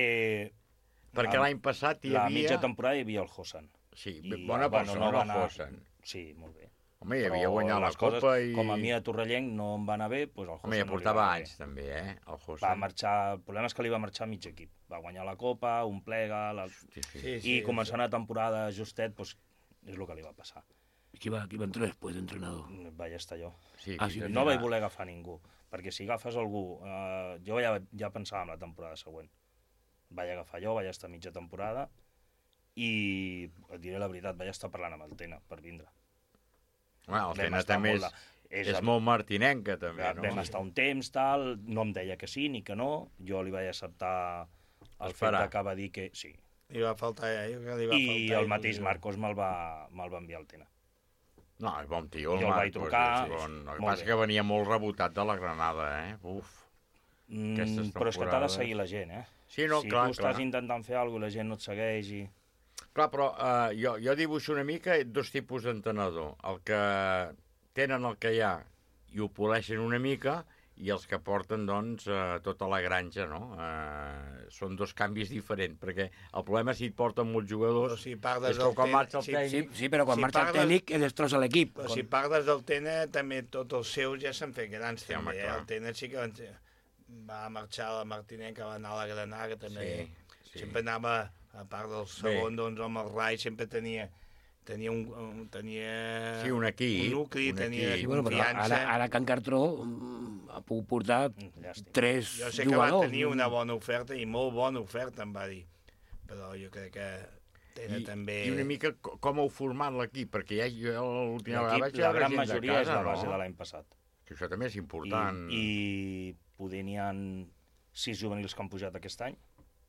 Perquè l'any passat hi havia... La mitja temporada hi havia el Hosan. Sí, bona persona el Hosan. Sí, molt bé. Home, hi havia guanyat la Copa i... Com a mi a Torrellenc no em va anar bé, doncs el Hosan... Home, ja portava anys també, el Hosan. Va marxar... El problema és que li va marxar mig equip. Va guanyar la Copa, un plega... I començant la temporada justet, doncs és el que li va passar. I qui va entrar després d'entrenador? Vaig estar jo. Sí, no vaig voler agafar ningú. perquè si agafes algú... jo ja pensava en la temporada següent. Vaig agafar jo, vaig estar mitja temporada i et diré la veritat, vaig estar parlant amb el Tena per vindre. El Tena també és molt martinenca, també, no? Vam estar un temps, tal, no em deia que sí ni que no, jo li vaig acceptar el fet que va dir que sí. Li va faltar, I el mateix Marcos me'l va enviar al Tena. No, és bon tio, el jo el vaig Marcos. trucar. El que passa que venia molt rebotat de la Granada, Uf. Però és que t'ha de seguir la gent, Sí, no, si clar, tu estàs intentant fer alguna cosa i la gent no et segueix i... Clar, però jo dibuixo una mica dos tipus d'entrenador. El que tenen el que hi ha i ho poleixen una mica, i els que porten, doncs, tota la granja, no? Són dos canvis diferents, perquè el problema és si et porten molts jugadors, si parles és que quan marxa el tècnic... Sí, però quan marxa el tècnic destrossa l'equip. Però si parles del Tena, també tots els seus ja s'han fet grans, també. El Tena sí que va marxar a la Martinenca, va anar a la Granada, que també sempre anava, a part del segon, doncs, amb el Rai, sempre tenia un nucli, tenia confiança. Ara Can Cartró ha pogut portar 3 jugadors. Jo sé que va tenir una bona oferta, i molt bona oferta, em va dir. Però jo crec que Tena també... I una mica com heu format l'equip, perquè jo l'última vegada vaig la gran majoria és la base de l'any passat. Que això també és important. I poder n'hi ha 6 juvenils que han pujat aquest any.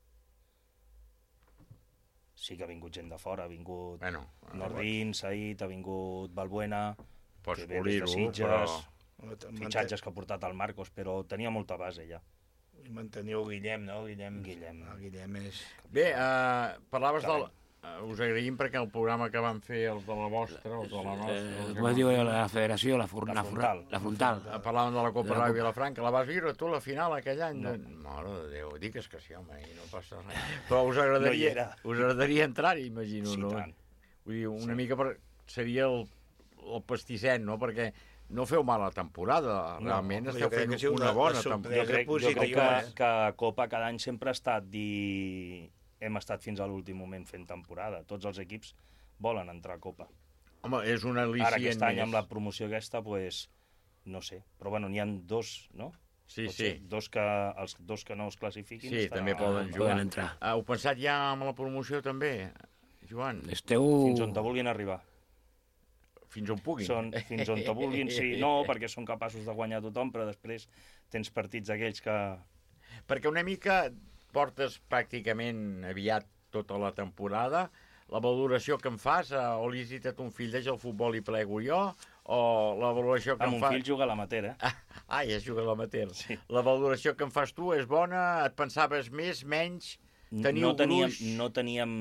Sí que ha vingut gent de fora, ha vingut Nordin, Said, ha vingut Balbuena, que ve des de Sitges, fitxatges que ha portat el Marcos, però tenia molta base ja. I manteniu Guillem, no? Guillem és... Bé, parlaves del... Us agraïm perquè el programa que van fer els de la vostra, els de la nostra... Com es diu la federació? La Frontal. Parlàvem de la Copa Ràdio Vilafranca. La vas viure tu, la final, aquell any? Mare de Déu, digues que sí, home, i no passa res. Però us agradaria entrar-hi, imagino, no? Vull dir, una mica seria el pastisset, no? Perquè no feu mala temporada, realment esteu fent una bona temporada. Jo crec que Copa cada any sempre ha estat hem estat fins a l'últim moment fent temporada. Tots els equips volen entrar a Copa. Home, és una al·licient més. Ara aquest any amb la promoció aquesta, doncs, no sé. Però bueno, n'hi ha 2, no? Sí. Els 2 que no es classifiquin... Sí, també poden entrar. Heu pensat ja amb la promoció també, Joan? Fins on te vulguin arribar. Fins on puguin? Fins on te vulguin, sí. No, perquè són capaços de guanyar tothom, però després tens partits d'aquells que... Perquè una mica... portes pràcticament aviat tota la temporada, la valoració que em fas, o li has dit a ton fill, deixa el futbol i plego jo, o la valoració que em fas... Mon fill juga a l'amateur, ja juga a l'amateur. Sí. La valoració que em fas tu és bona? Et pensaves més, menys? Teniu gruix? No teníem...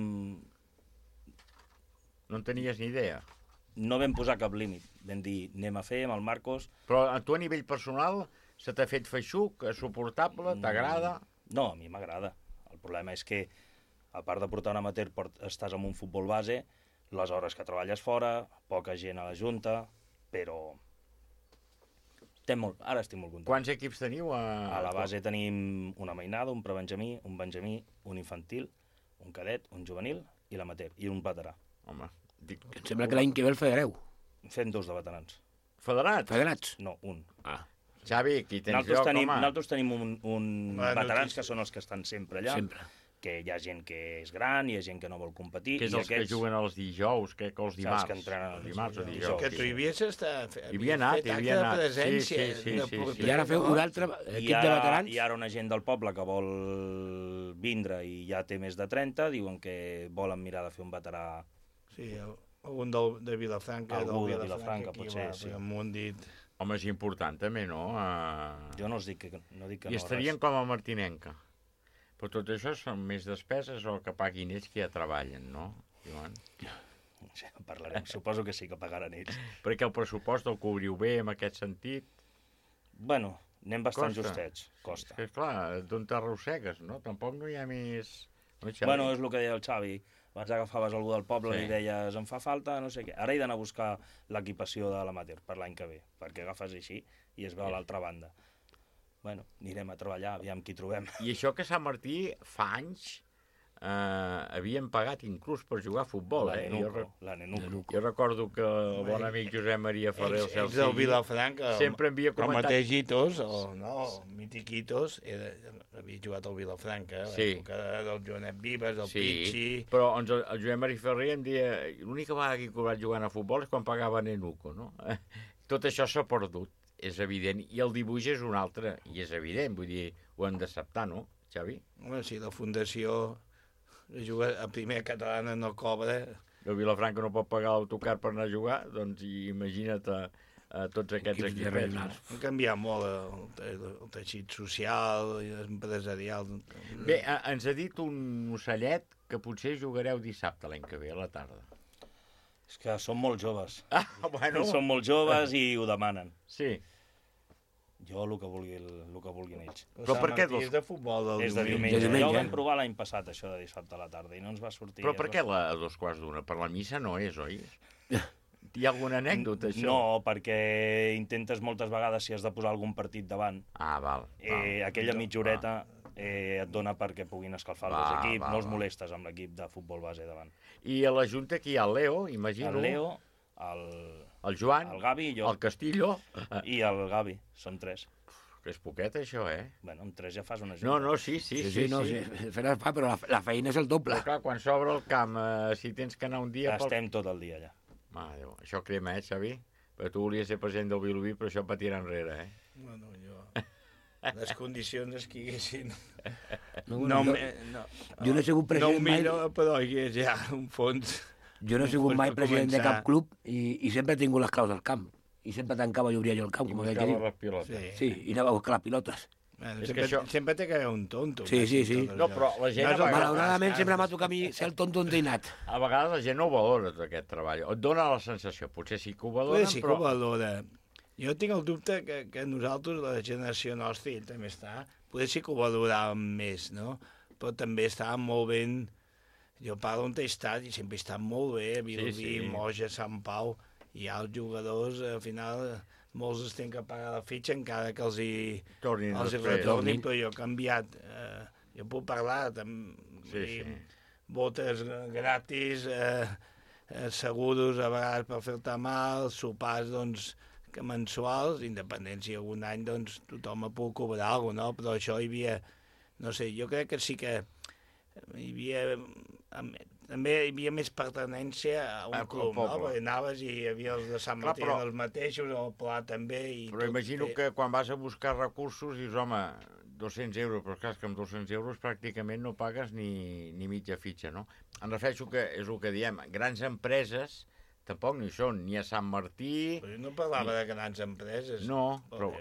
No en tenies ni idea? No vam posar cap límit. Vam dir, anem a fer amb el Marcos... Però a tu a nivell personal se t'ha fet feixuc, suportable, t'agrada? No, a mi m'agrada. El problema és que, a part de portar un amateur, estàs en un futbol base, les hores que treballes fora, poca gent a la junta, però... Ara estic molt content. Quants equips teniu? A la base tenim una mainada, un prebenjamí, un benjamí, un infantil, un cadet, un juvenil i l'amateur, i un veterà. Home, em sembla que l'any que ve el federeu. Fem 2 de veterans. Federats? No, un. Xavi, aquí tens lloc, home. Nosaltres tenim un veterans que són els que estan sempre allà. Sempre. Que hi ha gent que és gran, hi ha gent que no vol competir. Que és els que juguen els dijous, que els dimarts. Els que entrenen els dimarts o dijous. Que tu hi havies estat... Hi havia anat. Sí. I ara feu un altre equip de veterans? Hi ha una gent del poble que vol vindre i ja té més de 30, diuen que volen mirar de fer un veterà... Sí, algun de Vilafranca. Algú de Vilafranca, potser, sí. M'ho han dit... Home, és important també, no? Jo no dic que no. I estarien com a Martinenca. Però tot això són més despeses o que paguin ells que ja treballen, no, Joan? Parlarem, suposo que sí que pagaran ells. Perquè el pressupost el cobriu bé en aquest sentit? Bueno, anem bastant justets, costa. És clar, d'on t'arrossegues, no? Tampoc no hi ha més... Bueno, és el que deia el Xavi. Abans agafaves algú del poble i li deies em fa falta, no sé què. Ara he d'anar a buscar l'equipació de l'amateur per l'any que ve, perquè agafes així i es veu a l'altra banda. Bueno, anirem a treballar, aviam qui trobem. I això que Sant Martí fa anys havien pagat inclús per jugar a futbol. La Nenuco. Jo recordo que el bon amic Josep Maria Ferrer, ells del Vilafranca, sempre havia comentat... El mateix Itos, el mític Itos, havia jugat al Vilafranca, a l'època del Joanet Vives, del Pichi... Però el Josep Maria Ferrer em deia l'única vegada que he cobrat jugant a futbol és quan pagava Nenuco, no? Tot això s'ha perdut, és evident, i el dibuix és un altre, i és evident, vull dir, ho hem d'acceptar, no, Xavi? Home, si la Fundació juga a primera catalana no cobra... El Vilafranca no pot pagar l'autocar per anar a jugar, doncs imagina't a tots aquests equips. Ha canviat molt el teixit social i empresarial. Bé, ens ha dit un ocellet que potser jugareu dissabte l'any que ve, a la tarda. És que són molt joves. Bueno. Són molt joves i ho demanen. Sí. Jo el que vulguin ells. Però per què? És de futbol és de diumenge. Ja ho vam provar l'any passat, això de dissabte a la tarda, i no ens va sortir. Però per què a 2:15? Per la missa no és, oi? Hi ha alguna anècdota, això? No, perquè intentes moltes vegades, si has de posar algun partit davant, val. Aquella mitja horeta et dona perquè puguin escalfar els equips, no els molestes amb l'equip de futbol base davant. I a la Junta aquí hi ha el Leo, imagino. El Leo, el Joan, el Gavi i jo. El Castillo. I el Gavi, són 3. Que és poquet, això, Bueno, amb 3 ja fas una gent. No, sí. Fer fa, però la feina és el doble. Però clar, quan s'obre el camp, si tens que anar un dia... Estem tot el dia allà. Mare Déu, això crema, Xavi? Però tu volies ser president del Vilobí, però això patirà enrere, Bueno, jo... Les condicions que hi haguessin... Jo no he sigut president mai... No, però hi ha un fons... Jo no he sigut mai president de cap club i sempre he tingut les claus del camp. I sempre tancava i obria jo el camp. I buscava les pilotes. Sí, i anava a buscar les pilotes. Sempre té que haver un tonto. Sí. No, però la gent... Malauradament sempre m'ha tocat a mi ser el tonto endinat. A vegades la gent no ho valora, tot aquest treball. Et dona la sensació, potser sí que ho valoren, sí que ho valora. Jo tinc el dubte que nosaltres, la generació nostra, i també està, potser sí que ho valoràvem més, no? Però també estàvem molt ben... Jo parlo on he estat i sempre he estat molt bé, Vilobí, Moja, Sant Pau, i els jugadors, al final, molts es tenen que pagar la fitxa encara que els hi retornin, però jo he canviat. Jo puc parlar, botes gratis, seguros a vegades per fer-te mal, sopars, doncs, mensuals, independent si algun any, doncs, tothom ha pogut cobrar alguna cosa, no? Però això hi havia, no sé, jo crec que sí que hi havia... També hi havia més pertinència a un club, no? Perquè anaves i hi havia els de Sant Martí els mateixos, el Pla també... Però imagino que quan vas a buscar recursos dius, home, 200 euros, però és que amb 200 euros pràcticament no pagues ni mitja fitxa, no? Em refereixo que és el que diem, grans empreses tampoc ni són, ni a Sant Martí... Però no parlava de grans empreses. No, però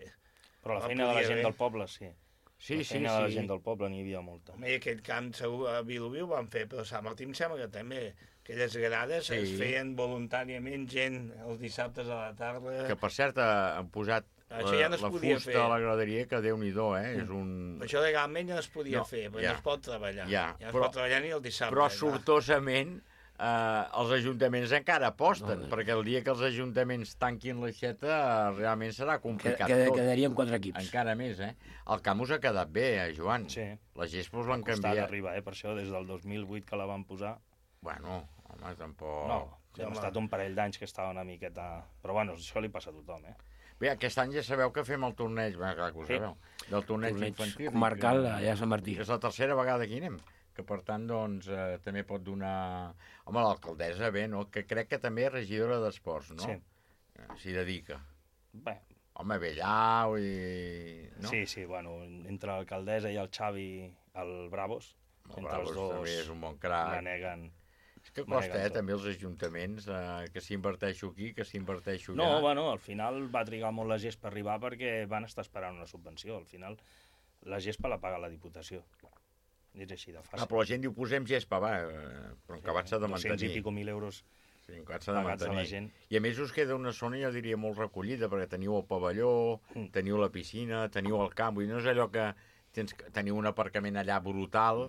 la feina de la gent del poble, sí. Sí. De la gent del poble n'hi havia molta. I aquest camp segur a Vilobí ho van fer, però a Sant Martí em sembla que també aquelles grades es feien voluntàriament gent els dissabtes a la tarda... Que per cert han posat la fusta a la graderia, que Déu-n'hi-do, és un... Això legalment ja no es podia fer, perquè no es pot treballar. Ja no es pot treballar ni el dissabte. Però sortosament els ajuntaments encara aposten, perquè el dia que els ajuntaments tanquin l'aixeta realment serà complicat tot. Quedarien 4 equips. Encara més, El camp us ha quedat bé, Joan. Sí. La gespa us l'han canviat. Ha costat arribar, per això, des del 2008 que la van posar. Bueno, home, tampoc... No, hem estat un parell d'anys que estava una miqueta... Però bueno, això li passa a tothom, Bé, aquest any ja sabeu que fem el torneig, clar que ho sabeu, del torneig infantil. Comarcal, allà a Sant Martí. És la tercera vegada que hi anem, que per tant, doncs, també pot donar... Home, l'alcaldessa, bé, no? Que crec que també és regidora d'esports, no? Sí. S'hi dedica. Bé. Home, bé, allà, no? Sí, bueno, entre l'alcaldessa i el Xavi, el Bravos, entre els dos també és un bon crac. maneguen... És que costa, també els ajuntaments, que s'inverteixo aquí, que s'inverteixo allà. No, bueno, al final va trigar molt la GESPA a arribar perquè van estar esperant una subvenció. Al final, la GESPA la paga la Diputació. És així de fàcil. Però la gent diu, posem gespa, però encara s'ha de mantenir. 200 i pico mil euros pagats a la gent. I a més us queda una zona, jo diria, molt recollida, perquè teniu el pavelló, teniu la piscina, teniu el camp, vull dir, no és allò que teniu un aparcament allà brutal,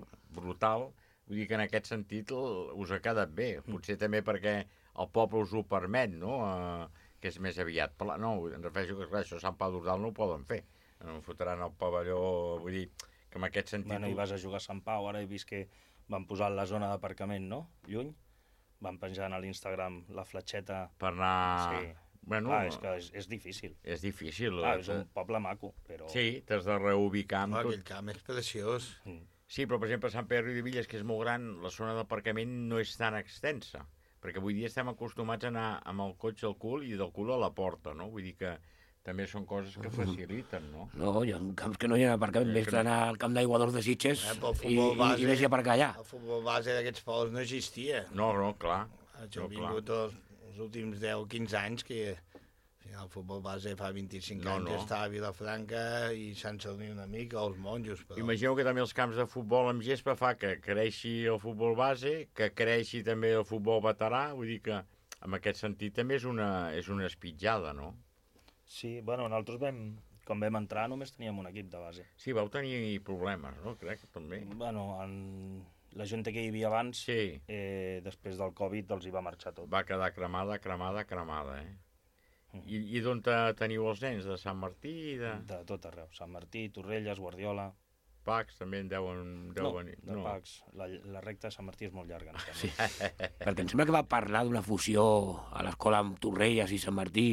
vull dir que en aquest sentit us ha quedat bé, potser també perquè el poble us ho permet, no?, que és més aviat. No, em refereixo que, clar, això a Sant Pau d'Ordal no ho poden fer, no fotran el pavelló, vull dir... que en aquest sentit... Bueno, i vas a jugar a Sant Pau, ara he vist que van posar la zona d'aparcament, no?, lluny, van penjant a l'Instagram la fletxeta... Per anar... Sí. Bueno, clar, és que és difícil. És difícil. Clar, és un poble maco, però... Sí, t'has de reubicar amb tot. Aquell camp és preciós. Sí, però per exemple a Sant Pere de Villes, que és molt gran, la zona d'aparcament no és tan extensa, perquè avui dia estem acostumats a anar amb el cotxe al cul i del cul a la porta, no? Vull dir que també són coses que faciliten, no? No, hi ha camps que no hi ha aparcament, més d'anar al camp d'aiguadors de Sitges i vés a aparcar allà. El futbol base d'aquests pobles no existia. No, clar. Jo he vingut els últims 10 o 15 anys que el futbol base fa 25 anys estava a Vilafranca i Sant Sadurní una mica, els monjos. Però... Imagineu que també els camps de futbol amb gespa fa que creixi el futbol base, que creixi també el futbol veterà, vull dir que en aquest sentit també és una espitjada, no? Sí, bueno, nosaltres quan vam entrar només teníem un equip de base. Sí, vau tenir problemes, no? Crec, també. Bueno, la gent que hi havia abans, després del Covid, els hi va marxar tot. Va quedar cremada, eh? I d'on teniu els nens? De Sant Martí? De tot arreu. Sant Martí, Torrelles, Guardiola... Pacs també en deuen venir. No, de Pacs. La recta de Sant Martí és molt llarga. Sí. Perquè em sembla que va parlar d'una fusió a l'escola amb Torrelles i Sant Martí.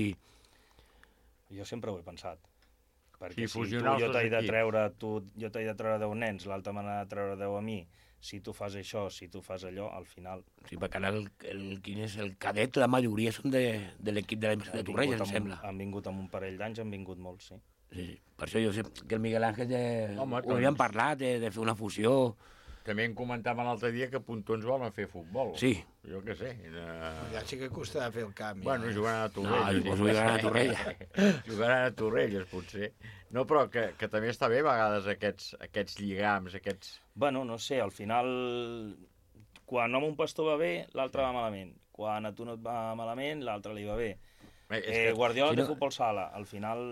Jo sempre ho he pensat. Perquè si jo t'he de treure 10 nens, l'altre me n'ha de treure 10 a mi, si tu fas això, si tu fas allò, al final... Sí, perquè ara quin és el cadet, la majoria són de l'equip de la Torrelles, em sembla. Han vingut amb un parell d'anys, han vingut molts, sí. Sí, per això jo sé que el Miguel Ángel ho havien parlat de fer una fusió. També em comentaven l'altre dia que Pontons volen fer futbol. Sí. Jo què sé. Ja sí que costarà fer el canvi. Bueno, jugaran a Torrelles. No, jugaran a Torrelles. Jugaran a Torrelles, potser. No, però que també està bé a vegades aquests lligams, aquests... Bueno, no sé, al final, quan a un pastor va bé, l'altre va malament. Quan a tu no et va malament, l'altre li va bé. Guardiola té futbol sala, al final...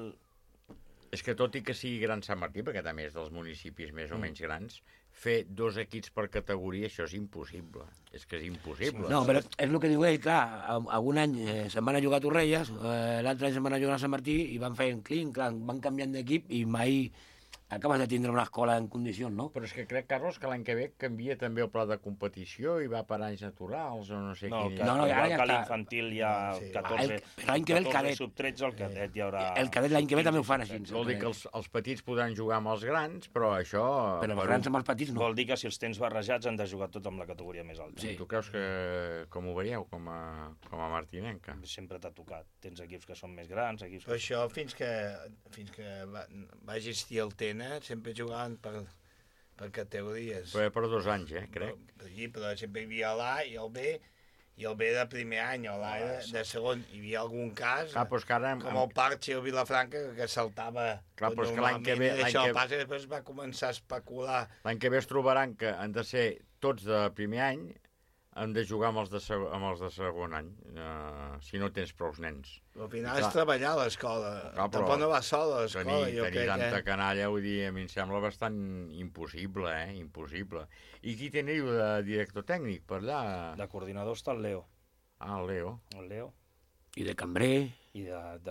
És que tot i que sigui Gran Sant Martí, perquè també és dels municipis més o menys grans, fer 2 equips per categoria, això és impossible. És que és impossible. No, però és el que diu ell, clar, algun any se'n van a jugar a Torrelles, l'altre any se'n van a jugar a Sant Martí i van fer clinc, clar, van canviant d'equip i mai acabes de tindre una escola en condicions, no? Però és que crec, Carlos, que l'any que ve canvia també el pla de competició i va per anys naturals o no sé quin... No, ara ja està. L'infantil hi ha 14... L'any que ve el cadet. Sub-13 el cadet hi haurà... El cadet l'any que ve també ho fan així. Vol dir que els petits podran jugar amb els grans, però això... Però els grans amb els petits no. Vol dir que si els tens barrejats han de jugar tot amb la categoria més alta. Sí. Tu creus que... Com ho veieu, com a martinenca? Sempre t'ha tocat. Tens equips que són més grans, equips... Però això, fins que va existir el TENA, sempre jugaven per categories. Però per 2 anys, crec. Però sempre hi havia l'A i el B, i el B de primer any, o l'A de segon. Hi havia algun cas, com el Parche o Vilafranca, que saltava però és que l'any que ve... Això passa i després va començar a especular. L'any que ve es trobaran que han de ser tots de primer any, han de jugar amb els de segon any, si no tens prou nens. Però al final és treballar a l'escola. Tampoc no va sol a l'escola. Tenir tanta canalla, vull dir, a mi em sembla bastant impossible, impossible. I qui teniu de director tècnic per allà? De coordinador està el Leo. Ah, el Leo. El Leo. I de cambrer. I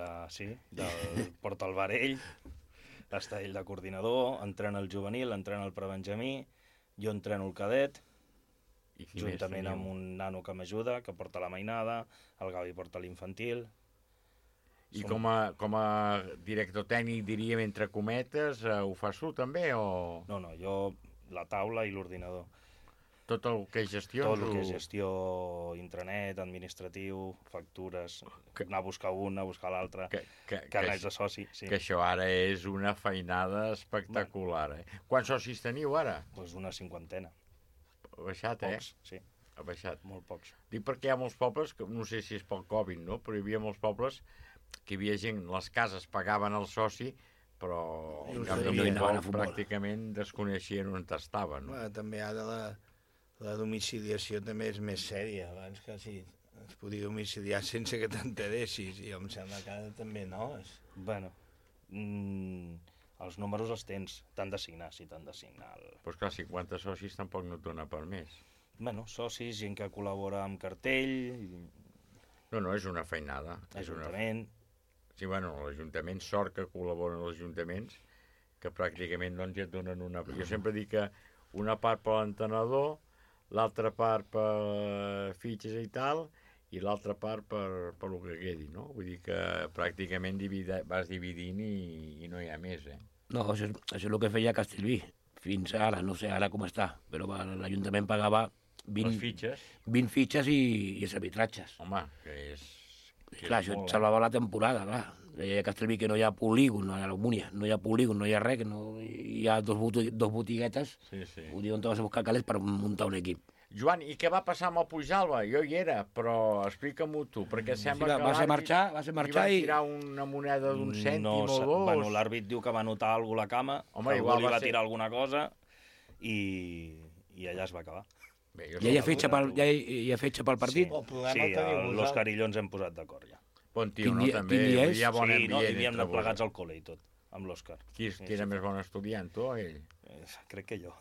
del Porta el Varell. Està ell de coordinador, entrena el juvenil, entrena el prebenjamí, jo entreno el cadet, juntament amb un nano que m'ajuda, que porta la mainada, el Gavi porta l'infantil. I com a director tècnic, diríem, entre cometes, ho fas tu també, o...? No, jo la taula i l'ordinador. Tot el que és gestió? Tot el que és gestió, intranet, administratiu, factures, anar a buscar un, anar a buscar l'altre, carnets de soci. Sí. Que això ara és una feinada espectacular. Quants socis teniu ara? Doncs una 50. Ha baixat, pocs, sí. Ha baixat. Molt pocs. Dic perquè hi ha molts pobles, que no sé si és pel Covid, no? Però hi havia molts pobles que hi havia gent, les cases pagaven el soci, però en cap de futbol pràcticament desconeixien on estaven. No? També ara la domiciliació també és més sèria. Abans que sí, es podia domiciliar sense que t'enteressis, i em sembla que ara també no. Bueno... Els números els tens, t'han de signar, sí, t'han de signar. Però esclar, 50 socis tampoc no et dona per més. Bueno, socis, gent que col·labora amb cartell... No, és una feinada. Ajuntament... Sí, bueno, l'Ajuntament, sort que col·laboren els ajuntaments, que pràcticament doncs ja et donen una... Jo sempre dic que una part per l'entenedor, l'altra part per fitxes i tal, i l'altra part per lo que quedi, no? Vull dir que pràcticament vas dividint i no hi ha més, No, això és el que feia Castellví. Fins ara, no sé ara com està, però l'Ajuntament pagava 20 fitxes i els arbitratges. Home, que és... Clar, això et salvava la temporada, clar. Deia Castellví que no hi ha polígon, a l'Almúnia, no hi ha polígon, no hi ha res, que no hi ha dos botiguetes, vull dir, on te vas a buscar calés per muntar un equip. Joan, i què va passar amb el Puigdàlber? Jo hi era, però explica-m'ho tu, perquè sembla que va ser marxar li va tirar una moneda d'un cèntim o dos. Bueno, l'àrbit diu que va notar alguna cosa a la cama, que algú li va tirar alguna cosa i allà es va acabar. Ja hi ha fetge pel partit? Sí, l'Òscar i jo ens hem posat d'acord ja. Bon tio, no? També hi ha bon ambient. Sí, vivíem plegats al col·le i tot, amb l'Òscar. Qui era més bon estudiant, tu o ell? Crec que jo.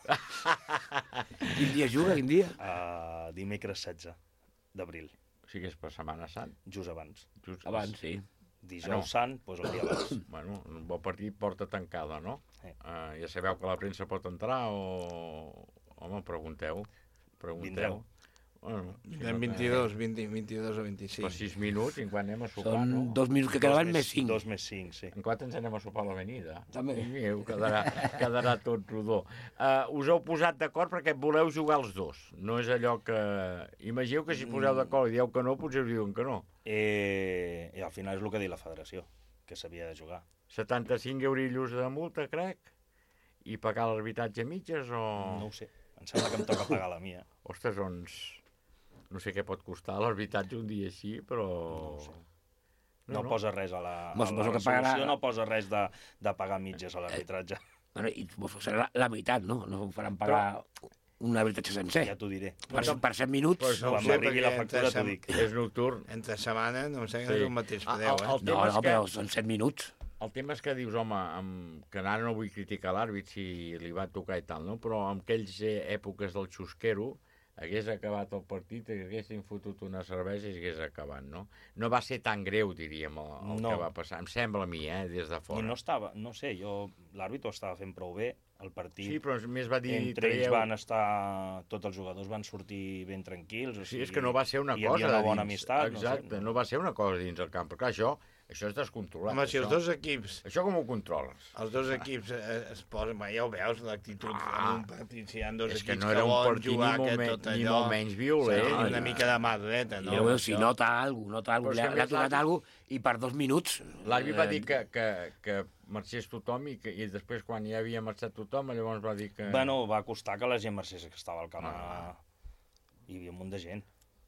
Quin dia juga, quin dia? Dimecres 16 d'abril. O sigui que és per Setmana Sant? Just abans. Abans, sí. Dijous Sant, doncs el dia abans. Bueno, un bon partit, porta tancada, no? Ja sabeu que la premsa pot entrar o... Home, pregunteu. Vindreu. Bueno, 22 o 25. Per 6 minuts, en quan anem a sopar, Són no? 2 minuts que quedaven més 5. 2 més 5, sí. En quan ens anem a sopar a l'avenida? També. Quedarà tot rodó. Us heu posat d'acord perquè voleu jugar els dos. No és allò que... Imagineu que si poseu d'acord i dieu que no, potser us diuen que no. I al final és el que diu la federació, que s'havia de jugar. 75 eurillos de multa, crec? I pagar l'arbitratge a mitges o...? No ho sé. Em sembla que em toca pagar la mia. Ostres, doncs... No sé què pot costar l'arbitratge un dia així, però... No posa res a la resolució, no posa res de pagar mitges a l'arbitratge. Bueno, i serà la meitat, no? No faran pagar un arbitratge sencer. Ja t'ho diré. Per 7 minuts... Pues no quan m'arribi la factura t'ho dic. És nocturn. Entre setmana no em sembla que és el mateix preu, No, però són 7 minuts. El tema és que dius, home, que ara no vull criticar l'àrbit si li va tocar i tal, no? Però en aquells èpoques del xusquero hagués acabat el partit, haguessin fotut una cervesa i hagués acabat, no? No va ser tan greu, diríem, el que va passar. Em sembla a mi, des de fora. I no estava, no sé, l'àrbit ho estava fent prou bé, el partit. Sí, però més va dir... Entre ells van estar... Tots els jugadors van sortir ben tranquils. Sí, és que no va ser una cosa hi havia una bona amistat. Exacte, no va ser una cosa dins el camp. Però clar, això és descontrolat. Home, si els dos equips... Això com ho controles? Els dos equips es posen... Ja ho veus, l'actitud en un partit. Si hi ha dos equips que no era un volen jugar, que tot allò... Ni molt menys violent. Una mica de mà dreta, no? I si nota alguna cosa, li ha tocat alguna cosa, i per 2 minuts... L'àrbit va dir que marxés tothom i després, quan ja havia marxat tothom, llavors va dir que... Bueno, va costar que la gent marxés, que estava al camp. Hi havia un munt de gent.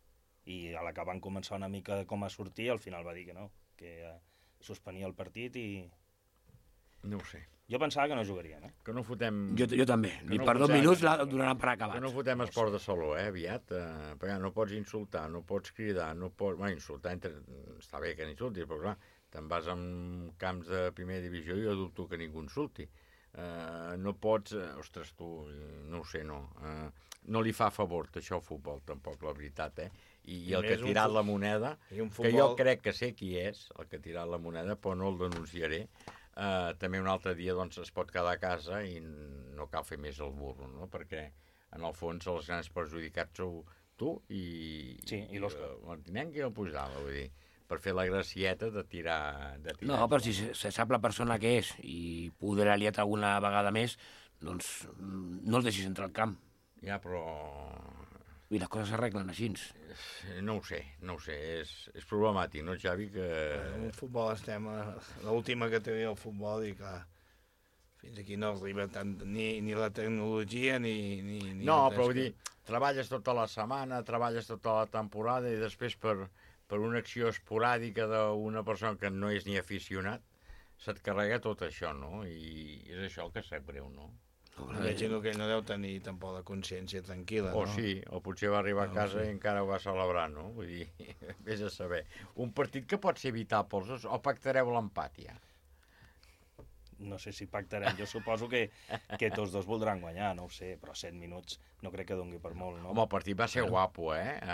I a la que van començar una mica com a sortir, al final va dir que no, que suspenia el partit i... No ho sé. Jo pensava que no jugarien, Que no fotem... Jo també. I per 2 minuts la donaran per acabat. Que no fotem esport de saló, aviat. Perquè no pots insultar, no pots cridar, no pots... Bueno, insultar... Està bé que n'insultis, però clar, te'n vas en camps de primera divisió i jo dubto que ningú insulti. No pots... Ostres, tu, no ho sé, no. No li fa favor, això, al futbol, tampoc, la veritat, I el que ha tirat la moneda, que jo crec que sé qui és, el que ha tirat la moneda, però no el denunciaré. També un altre dia doncs, es pot quedar a casa i no cal fer més el burro, no? Perquè en el fons els grans perjudicats sou tu i l'Òscar Martinenc i el Puigdàlber, vull dir, per fer la gracieta de tirar... No, però si se sap la persona que és i poder aliat alguna vegada més, doncs no el deixis entrar al camp. Ja, però... I les coses s'arreglen així. No ho sé, és problemàtic, no, Xavi? Que... En el futbol estem l'última categoria del futbol i clar, fins aquí no arriba tant ni la tecnologia ni no, però vull dir, treballes tota la setmana, treballes tota la temporada i després per una acció esporàdica d'una persona que no és ni aficionat, se't carrega tot això, no? I és això el que sap greu, no? Imagino que ell no deu tenir tampoc la consciència tranquil·la, no? O sí, o potser va arribar a casa i encara ho va celebrar, no? Vull dir, vés a saber. Un partit que pot ser vital pels dos, o pactareu l'empat ja? No sé si pactarem, jo suposo que tots dos voldran guanyar, no ho sé, però 7 minuts no crec que dongui per molt, no? Home, el partit va ser guapo,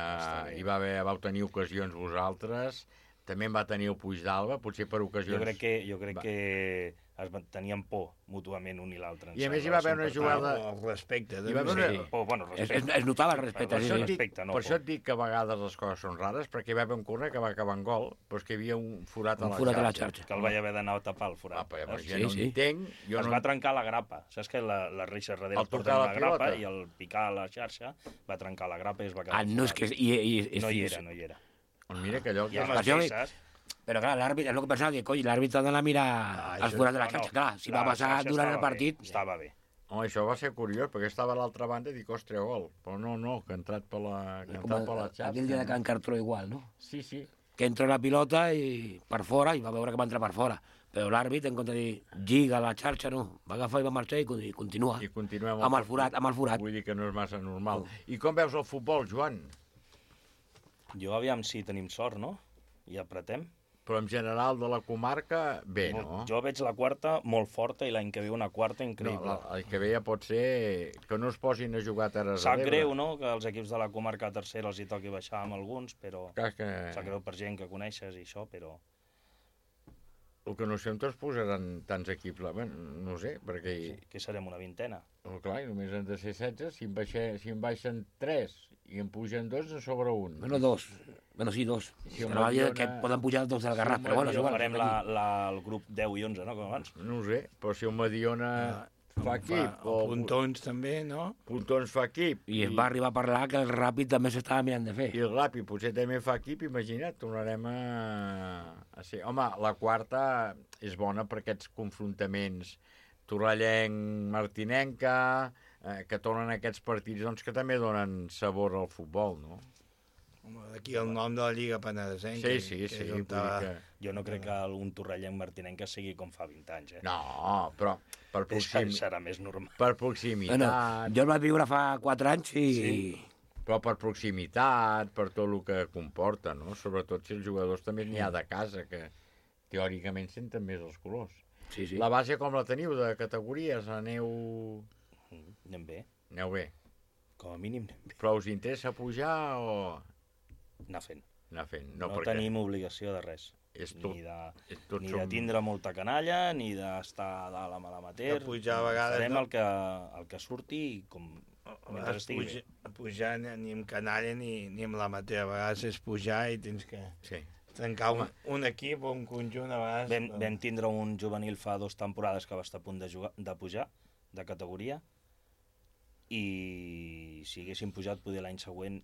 vau tenir ocasions vosaltres, també en va tenir el Puigdàlber, potser per ocasions... Jo crec que tenien por mútuament un i l'altre. I a més hi va haver una jugada... El respecte. Es notava el respecte. Per això et dic que a vegades les coses són rares, perquè hi va haver un corner que va acabar en gol, però és que hi havia un forat a la xarxa. Que el vaig haver d'anar a tapar, el forat. Jo no entenc... Es va trencar la grapa. Saps que les reixes darrere porten una grapa i el picar a la xarxa va trencar la grapa i es va quedar... No, és que... No hi era. Mira que allò... Però clar, l'àrbit, és el que pensava, que coi, l'àrbit ha d'anar a mirar els forats de la xarxa. Clar, si va passar durant el partit... Estava bé. Home, això va ser curiós, perquè estava a l'altra banda i dic, ostres, gol. Però no, que ha entrat per la xarxa. Aquell dia de Can Cartró igual, no? Sí. Que entra la pilota i per fora, i va veure que va entrar per fora. Però l'àrbit, en compte de dir, lliga la xarxa, no. Va agafar i va marxar i continua. I continuem amb el forat. Vull dir que no és massa normal. I com veus el futbol, Joan? Jo aviam si tenim sort, no? I apretem. Però en general de la comarca, bé, no? Jo veig la quarta molt forta i l'any que ve una quarta increïble. No, l'any que ve ja pot ser que no es posin a jugar a Terres de l'Ebre. Sap greu, no?, que els equips de la comarca tercera els hi toqui baixar amb alguns, però... Sap greu per gent que coneixes i això, però... El que no sé on es posaran tants equips, no sé, perquè... Que serem una vintena. Però clar, només han de ser 16, si en baixen 3 i en pugen 2, en sobra un. Bueno, 2. Bueno, sí, 2. Que poden pujar 2 del Garraf, però bueno, és igual. Farem el grup 10 i 11, no?, com abans. No ho sé, però si el Mediona fa equip... O Pontons també, no? Pontons fa equip. I es va arribar a parlar que el Ràpid també s'estava mirant de fer. I el Ràpid potser també fa equip, imagina't, tornarem a ser... Home, la quarta és bona per aquests confrontaments torrellenc, martinenca, que tornen aquests partits doncs, que també donen sabor al futbol, no? Aquí el nom de la Lliga Penedesenca. Sí. Jo no crec que un torrellenc martinenca sigui com fa 20 anys, No, però per proximitat. Serà més normal. Per proximitat. Jo el vaig viure fa 4 anys i... Sí. Però per proximitat, per tot el que comporta, no? Sobretot si els jugadors també n'hi ha de casa, que teòricament senten més els colors. Sí. La base com la teniu, de categories? Aneu bé? Com a mínim anem bé. Però us interessa pujar o...? Anar fent. No tenim obligació de res. Ni de tindre molta canalla, ni d'estar a dalt amb l'amateur. Pujar a vegades... Farem el que surti com... mentre estigui bé. Pujar ni amb canalla ni amb l'amateur. A vegades és pujar i tens que trencar un equip o un conjunt a vegades. Vam tindre un juvenil fa 2 temporades que va estar a punt de pujar, de categoria, i si haguéssim pujat, poder l'any següent...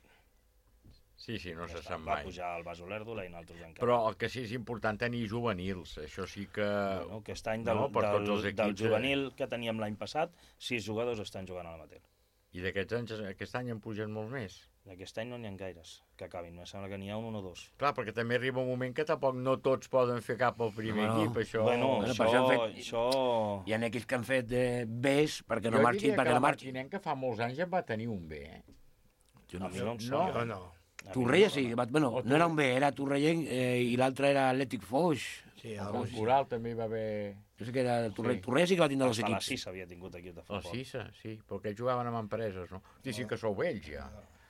Sí, no se sap mai. Va mai. pujar al Bas Olerdo, l'any altres encara. Però el que sí és important tenir juvenils, això sí que... Bueno, aquest any del juvenil que teníem l'any passat, 6 jugadors estan jugant a l'amateur. I aquest any en pugen molts més? D'aquest any no n'hi ha gaires que acabin, em sembla que n'hi ha un o 2. Clar, perquè també arriba un moment que tampoc no tots poden fer cap al primer equip, això... Això... Hi ha equips que han fet Bs perquè no marxin, perquè no marxin. Jo diria que fa molts anys ja va tenir un B, Jo no. Torrella sí, bueno, no era un B, era Torrellenc i l'altre era Atlètic Foix. Sí, el Coral també va haver... Jo sé que era Torrella sí que va tindre 2 equips. La Cissa havia tingut equip de futbol. La Cissa, sí, però que jugaven amb empreses, no? Sí que sou vells, ja.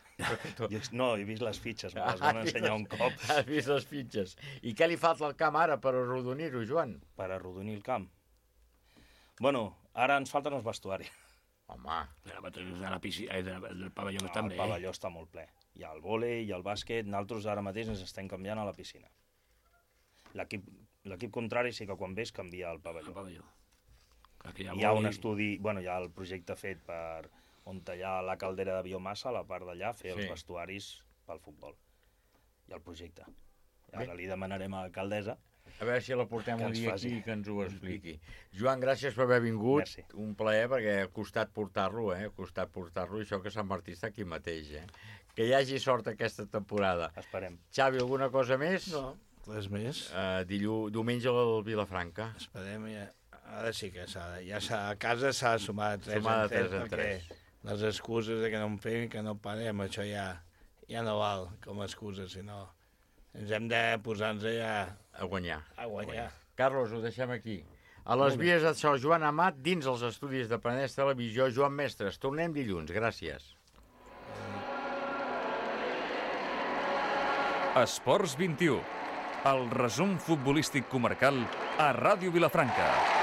No, he vist les fitxes, me les van ensenyar un cop. Has vist les fitxes. I què li falta al camp ara per arrodonir-ho, Joan? Per arrodonir el camp? Bueno, ara ens falten els vestuaris. Home. La piscina, el pavelló està bé. El pavelló està molt ple. Hi ha el vòlei, hi ha el bàsquet, nosaltres ara mateix ens estem canviant a la piscina. L'equip contrari sí que quan ves canvia el pavelló. Hi ha un estudi, hi ha el projecte fet per on hi ha la caldera de biomassa, a la part d'allà, fer els vestuaris pel futbol. Hi ha el projecte. Ara li demanarem a l'alcaldessa a veure si la portem un dia aquí i que ens ho expliqui. Joan, gràcies per haver vingut. Merci. Un plaer, perquè ha costat portar-lo, i això que Sant Martí està aquí mateix, Que hi hagi sort aquesta temporada. Esperem. Xavi, alguna cosa més? No, res més. Diumenge al Vilafranca. Esperem, ara sí que a casa s'ha de sumar de 3 en 3, perquè les excuses de que no en fem i que no parem, això ja no val com a excusa, sinó ens hem de posar-nos a guanyar. Carlos, ho deixem aquí. A les vies de Sant Joan Amat, dins els estudis de Penedès Televisió, Joan Mestres. Tornem dilluns. Gràcies. Esports 21. El resum futbolístic comarcal a Ràdio Vilafranca.